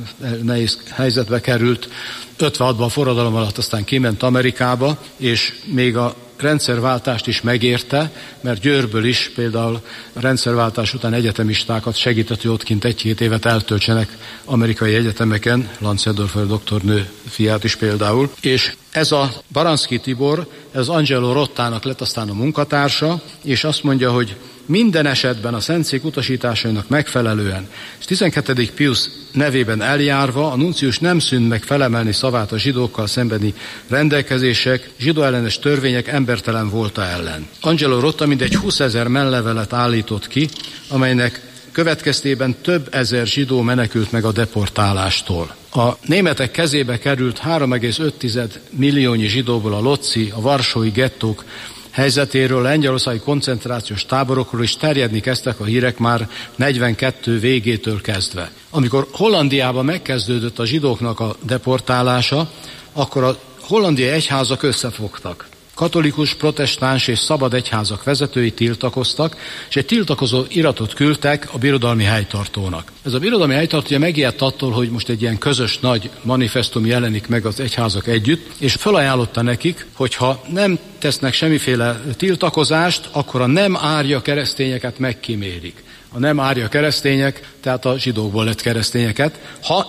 nehéz helyzetbe került, 56-ban a forradalom alatt aztán kiment Amerikába, és még a rendszerváltást is megérte, mert Győrből is például a rendszerváltás után egyetemistákat segített, hogy ott kint 1-2 évet eltöltsenek amerikai egyetemeken, Lanzendorfer doktornő fiát is például. És ez a Baranszky Tibor, ez Angelo Rottának lett aztán a munkatársa, és azt mondja, hogy minden esetben a Szentszék utasításainak megfelelően, és 12. Pius nevében eljárva a nuncius nem szűnt meg felemelni szavát a zsidókkal szembeni rendelkezések, zsidóellenes törvények embertelen volta ellen. Angelo Rotta mindegy 20 000 menlevelet állított ki, amelynek következtében több ezer zsidó menekült meg a deportálástól. A németek kezébe került 3,5 milliónyi zsidóból a Lodzi, a varsói gettók helyzetéről, lengyelországi koncentrációs táborokról is terjedni kezdtek a hírek már 42 végétől kezdve. Amikor Hollandiában megkezdődött a zsidóknak a deportálása, akkor a hollandiai egyházak összefogtak. Katolikus, protestáns és szabad egyházak vezetői tiltakoztak, és egy tiltakozó iratot küldtek a birodalmi helytartónak. Ez a birodalmi helytartó megijedt attól, hogy most egy ilyen közös nagy manifesztum jelenik meg az egyházak együtt, és felajánlotta nekik, hogy ha nem tesznek semmiféle tiltakozást, akkor a nem árja keresztényeket megkímélik. A nem árja keresztények, tehát a zsidókból lett keresztényeket, ha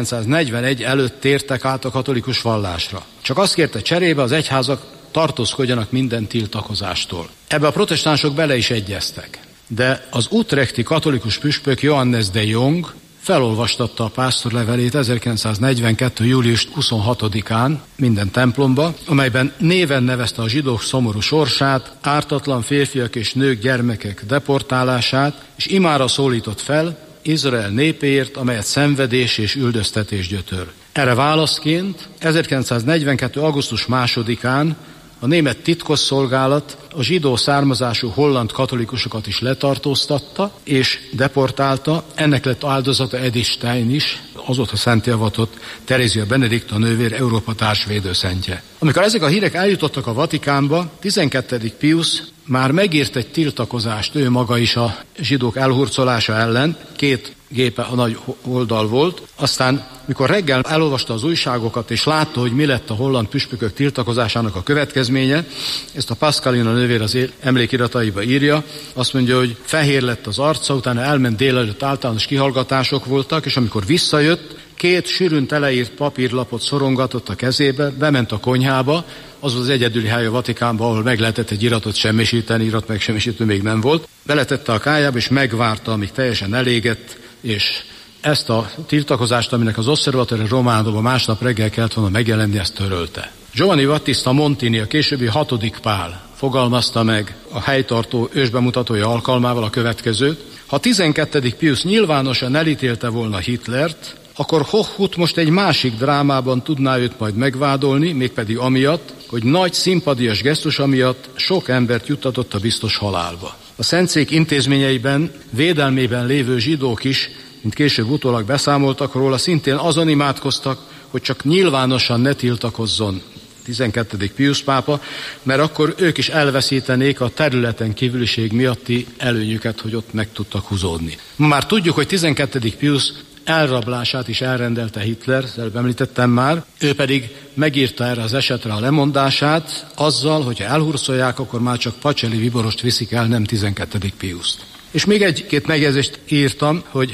1941 előtt tértek át a katolikus vallásra. Csak azt kérte cserébe, az egyházak tartózkodjanak minden tiltakozástól. Ebbe a protestánsok bele is egyeztek. De az utrechti katolikus püspök Johannes de Jong felolvastatta a pásztor levelét 1942. július 26-án minden templomba, amelyben néven nevezte a zsidók szomorú sorsát, ártatlan férfiak és nők, gyermekek deportálását, és imára szólított fel Izrael népéért, amelyet szenvedés és üldöztetés gyötör. Erre válaszként 1942. augusztus 2-án a német titkosszolgálat a zsidó származású holland katolikusokat is letartóztatta és deportálta. Ennek lett áldozata Edith Stein is, azóta szentté avatott Terézia Benedikta nővér, Európa társvédőszentje. Amikor ezek a hírek eljutottak a Vatikánba, 12. Pius már megírt egy tiltakozást ő maga is a zsidók elhurcolása ellen, 2 gépe a nagy oldal volt. Aztán, mikor reggel elolvasta az újságokat, és látta, hogy mi lett a holland püspökök tiltakozásának a következménye, ezt a Pascalina nővér az emlékirataiba írja, azt mondja, hogy fehér lett az arca, utána elment délelőtt, általános kihallgatások voltak, és amikor visszajött, 2 sűrűn teleírt papírlapot szorongatott a kezébe, bement a konyhába, az volt az egyedüli hely a Vatikánban, ahol meg lehetett egy iratot semmisíteni, irat megsemmisítő még nem volt. Beletette a kájába, és megvárta, amíg teljesen elégett, és ezt a tiltakozást, aminek az Osservatore Romanoban másnap reggel kellett volna megjelenni, ezt törölte. Giovanni Battista Montini, a későbbi 6. Pál fogalmazta meg a helytartó ősbemutatója alkalmával a következőt: ha 12. Pius nyilvánosan elítélte volna Hitlert, akkor Hochhuth most egy másik drámában tudná őt majd megvádolni, mégpedig amiatt, hogy nagy szimpadias gesztusa miatt sok embert juttatott a biztos halálba. A Szentszék intézményeiben, védelmében lévő zsidók is, mint később utólag beszámoltak róla, szintén azon imádkoztak, hogy csak nyilvánosan ne tiltakozzon 12. Pius pápa, mert akkor ők is elveszítenék a területen kívüliség miatti előnyüket, hogy ott meg tudtak húzódni. Már tudjuk, hogy 12. Pius elrablását is elrendelte Hitler, előbb említettem már, ő pedig megírta erre az esetre a lemondását azzal, hogyha elhurcolják, akkor már csak Pacelli Viborost viszik el, nem 12. Piust. És még 1-2 megjegyzést írtam, hogy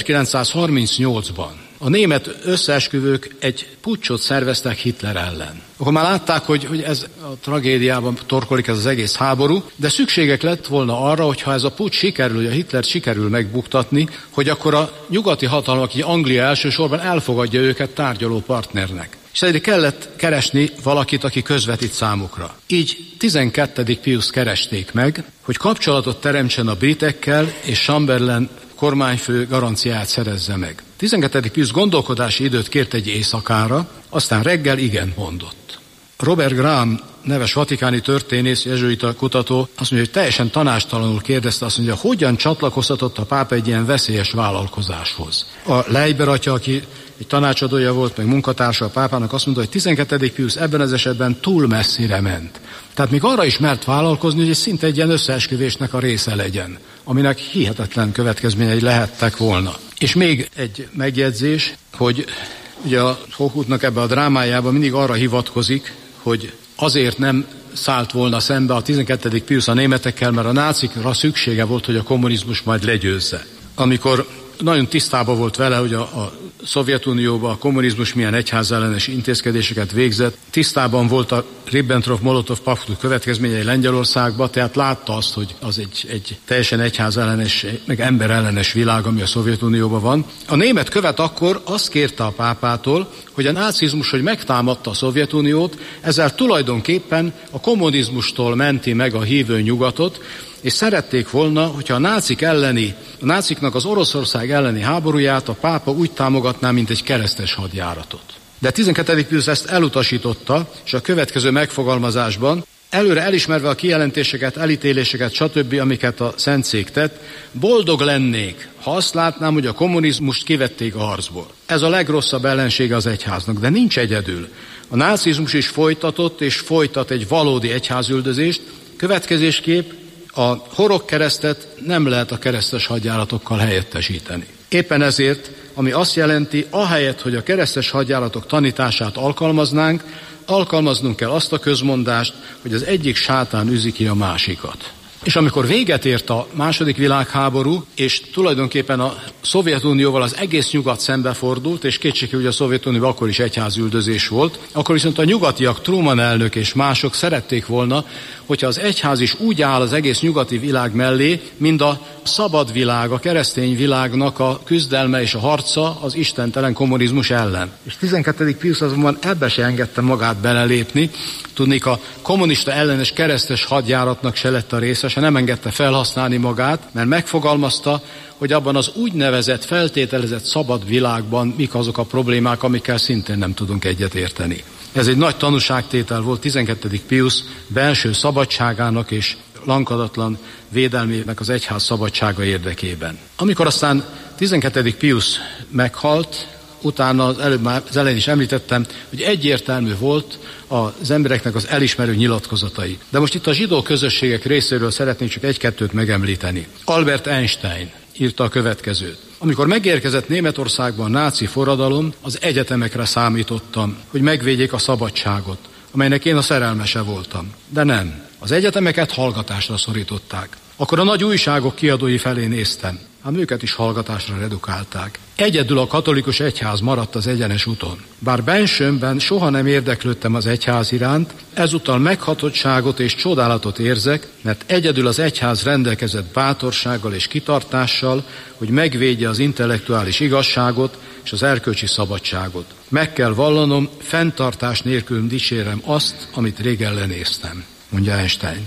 1938-ban a német összeesküvők egy puccsot szerveztek Hitler ellen. Akkor már látták, hogy ez a tragédiában torkolik ez az egész háború, de szükségek lett volna arra, hogyha ez a puccs sikerül, hogy a Hitlert sikerül megbuktatni, hogy akkor a nyugati hatalmak, így Anglia elsősorban elfogadja őket tárgyaló partnernek. És ezért kellett keresni valakit, aki közvetít számukra. Így 12. Pius keresték meg, hogy kapcsolatot teremtsen a britekkel, és Chamberlain kormányfő garanciát szerezze meg. 12. Pius gondolkodási időt kért egy éjszakára, aztán reggel igen mondott. Robert Graham neves vatikáni történész, jezsuita kutató azt mondja, hogy teljesen tanástalanul kérdezte, azt mondja, hogyan csatlakozhatott a pápa egy ilyen veszélyes vállalkozáshoz. A Leiber atya, aki egy tanácsadója volt, meg munkatársa a pápának, azt mondta, hogy 12. Pius ebben az esetben túl messzire ment. Tehát még arra is mert vállalkozni, hogy ez szinte egy ilyen összeesküvésnek a része legyen, aminek hihetetlen következményei lehettek volna. És még egy megjegyzés, hogy ugye a Hochhuthnak ebbe a drámájában mindig arra hivatkozik, hogy azért nem szállt volna szembe a 12. Pius a németekkel, mert a nácikra szüksége volt, hogy a kommunizmus majd legyőzze. Amikor nagyon tisztában volt vele, hogy a Szovjetunióban a kommunizmus milyen egyházellenes intézkedéseket végzett, tisztában volt a Ribbentrop-Molotov-paktum következményei Lengyelországban, tehát látta azt, hogy az egy teljesen egyházellenes, meg emberellenes világ, ami a Szovjetunióban van. A német követ akkor azt kérte a pápától, hogy a nácizmus, hogy megtámadta a Szovjetuniót, ezzel tulajdonképpen a kommunizmustól menti meg a hívő nyugatot, és szerették volna, hogyha a náciknak az Oroszország elleni háborúját a pápa úgy támogatná, mint egy keresztes hadjáratot. De 12. Pius ezt elutasította, és a következő megfogalmazásban, előre elismerve a kijelentéseket, elítéléseket, stb., amiket a Szentszék tett, boldog lennék, ha azt látnám, hogy a kommunizmust kivették a harcból. Ez a legrosszabb ellensége az egyháznak, de nincs egyedül. A nácizmus is folytatott és folytat egy valódi egyházüldözést, következésképp a horogkeresztet nem lehet a keresztes hadjáratokkal helyettesíteni. Éppen ezért, ami azt jelenti, ahelyett, hogy a keresztes hadjáratok tanítását alkalmaznunk kell azt a közmondást, hogy az egyik sátán üzi ki a másikat. És amikor véget ért a II. Világháború, és tulajdonképpen a Szovjetunióval az egész nyugat szembefordult, és kétségkívül, hogy a Szovjetunióban akkor is egyházüldözés volt, akkor viszont a nyugatiak, Truman elnök és mások szerették volna, hogyha az egyház is úgy áll az egész nyugati világ mellé, mint a szabad világ, a keresztény világnak a küzdelme és a harca az istentelen kommunizmus ellen. És 12. Piusz azonban ebbe se engedte magát belelépni. Tudnék, a kommunista ellenes keresztes hadjáratnak se lett a részese, nem engedte felhasználni magát, mert megfogalmazta, hogy abban az úgynevezett feltételezett szabad világban mik azok a problémák, amikkel szintén nem tudunk egyetérteni. Ez egy nagy tanúságtétel volt 12. Piusz belső szabadságának és lankadatlan védelmének az egyház szabadsága érdekében. Amikor aztán 12. Piusz meghalt, utána az elején is említettem, hogy egyértelmű volt az embereknek az elismerő nyilatkozatai. De most itt a zsidó közösségek részéről szeretnék csak egy-kettőt megemlíteni. Albert Einstein írta a következőt. Amikor megérkezett Németországban a náci forradalom, az egyetemekre számítottam, hogy megvédjék a szabadságot, amelynek én a szerelmese voltam. De nem. Az egyetemeket hallgatásra szorították. Akkor a nagy újságok kiadói felé néztem. Ám őket is hallgatásra redukálták. Egyedül a katolikus egyház maradt az egyenes úton. Bár bensőmben soha nem érdeklődtem az egyház iránt, ezúttal meghatottságot és csodálatot érzek, mert egyedül az egyház rendelkezett bátorsággal és kitartással, hogy megvédje az intellektuális igazságot és az erkölcsi szabadságot. Meg kell vallanom, fenntartás nélkül dicsérem azt, amit régen lenéztem, mondja Einstein.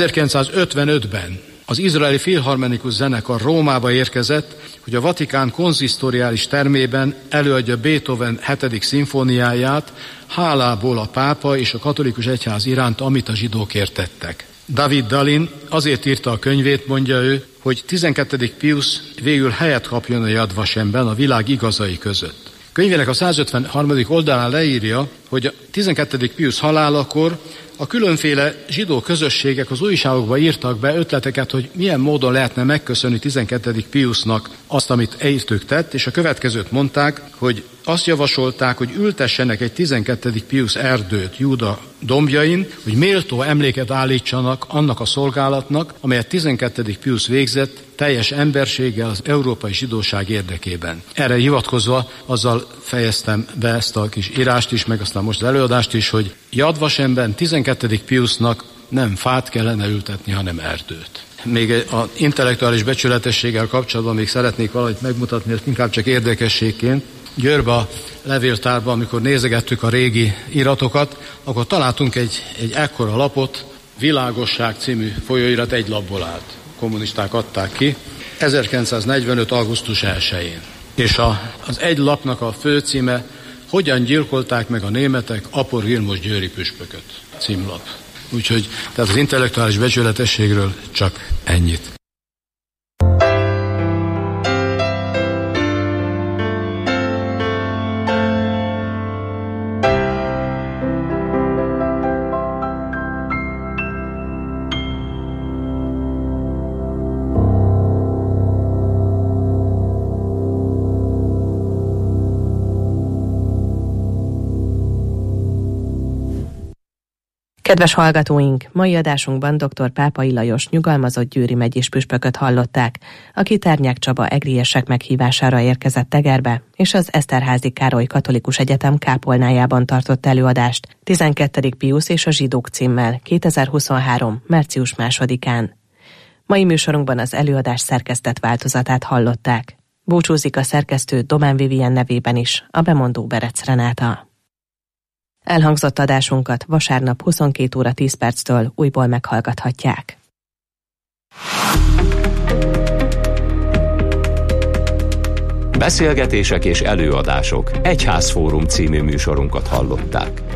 1955-ben az izraeli filharmonikus zenekar Rómába érkezett, hogy a Vatikán konzisztoriális termében előadja Beethoven 7. szimfóniáját, hálából a pápa és a katolikus egyház iránt, amit a zsidókért tettek. David Dalin azért írta a könyvét, mondja ő, hogy 12. Piusz végül helyet kapjon a Yad Vashemben a világ igazai között. Könyvének a 153. oldalán leírja, hogy a 12. Piusz halálakor a különféle zsidó közösségek az újságokba írtak be ötleteket, hogy milyen módon lehetne megköszönni 12. Piusznak azt, amit ők tett, és a következőt mondták, hogy azt javasolták, hogy ültessenek egy 12. Piusz erdőt Júda dombjain, hogy méltó emléket állítsanak annak a szolgálatnak, amelyet 12. Piusz végzett teljes emberséggel az európai zsidóság érdekében. Erre hivatkozva azzal fejeztem be ezt a kis írást is, meg aztán most az előadást is, hogy Yad Vashemben 12. Piusznak nem fát kellene ültetni, hanem erdőt. Még az intellektuális becsületességgel kapcsolatban még szeretnék valamit megmutatni, ezt inkább csak érdekességként. Győrbe a levéltárban, amikor nézegettük a régi iratokat, akkor találtunk egy ekkora lapot, Világosság című folyóirat egy lapból állt. Kommunisták adták ki 1945. augusztus 1-én. És az egy lapnak a főcíme Hogyan gyilkolták meg a németek Apor Vilmos győri püspököt címlap. Úgyhogy tehát az intellektuális becsületességről csak ennyit. Kedves hallgatóink, mai adásunkban dr. Pápai Lajos nyugalmazott győri megyés püspököt hallották, aki Ternyák Csaba egriesek meghívására érkezett Tegerbe, és az Eszterházy Károly Katolikus Egyetem kápolnájában tartott előadást 12. Piusz és a zsidók címmel 2023. március 2-án. Mai műsorunkban az előadás szerkesztett változatát hallották. Búcsúzik a szerkesztő Domán Vivien nevében is, a bemondó Berec Renáta. Elhangzott adásunkat vasárnap 22 óra 10 perctől újból meghallgathatják. Beszélgetések és előadások Egyházfórum című műsorunkat hallották.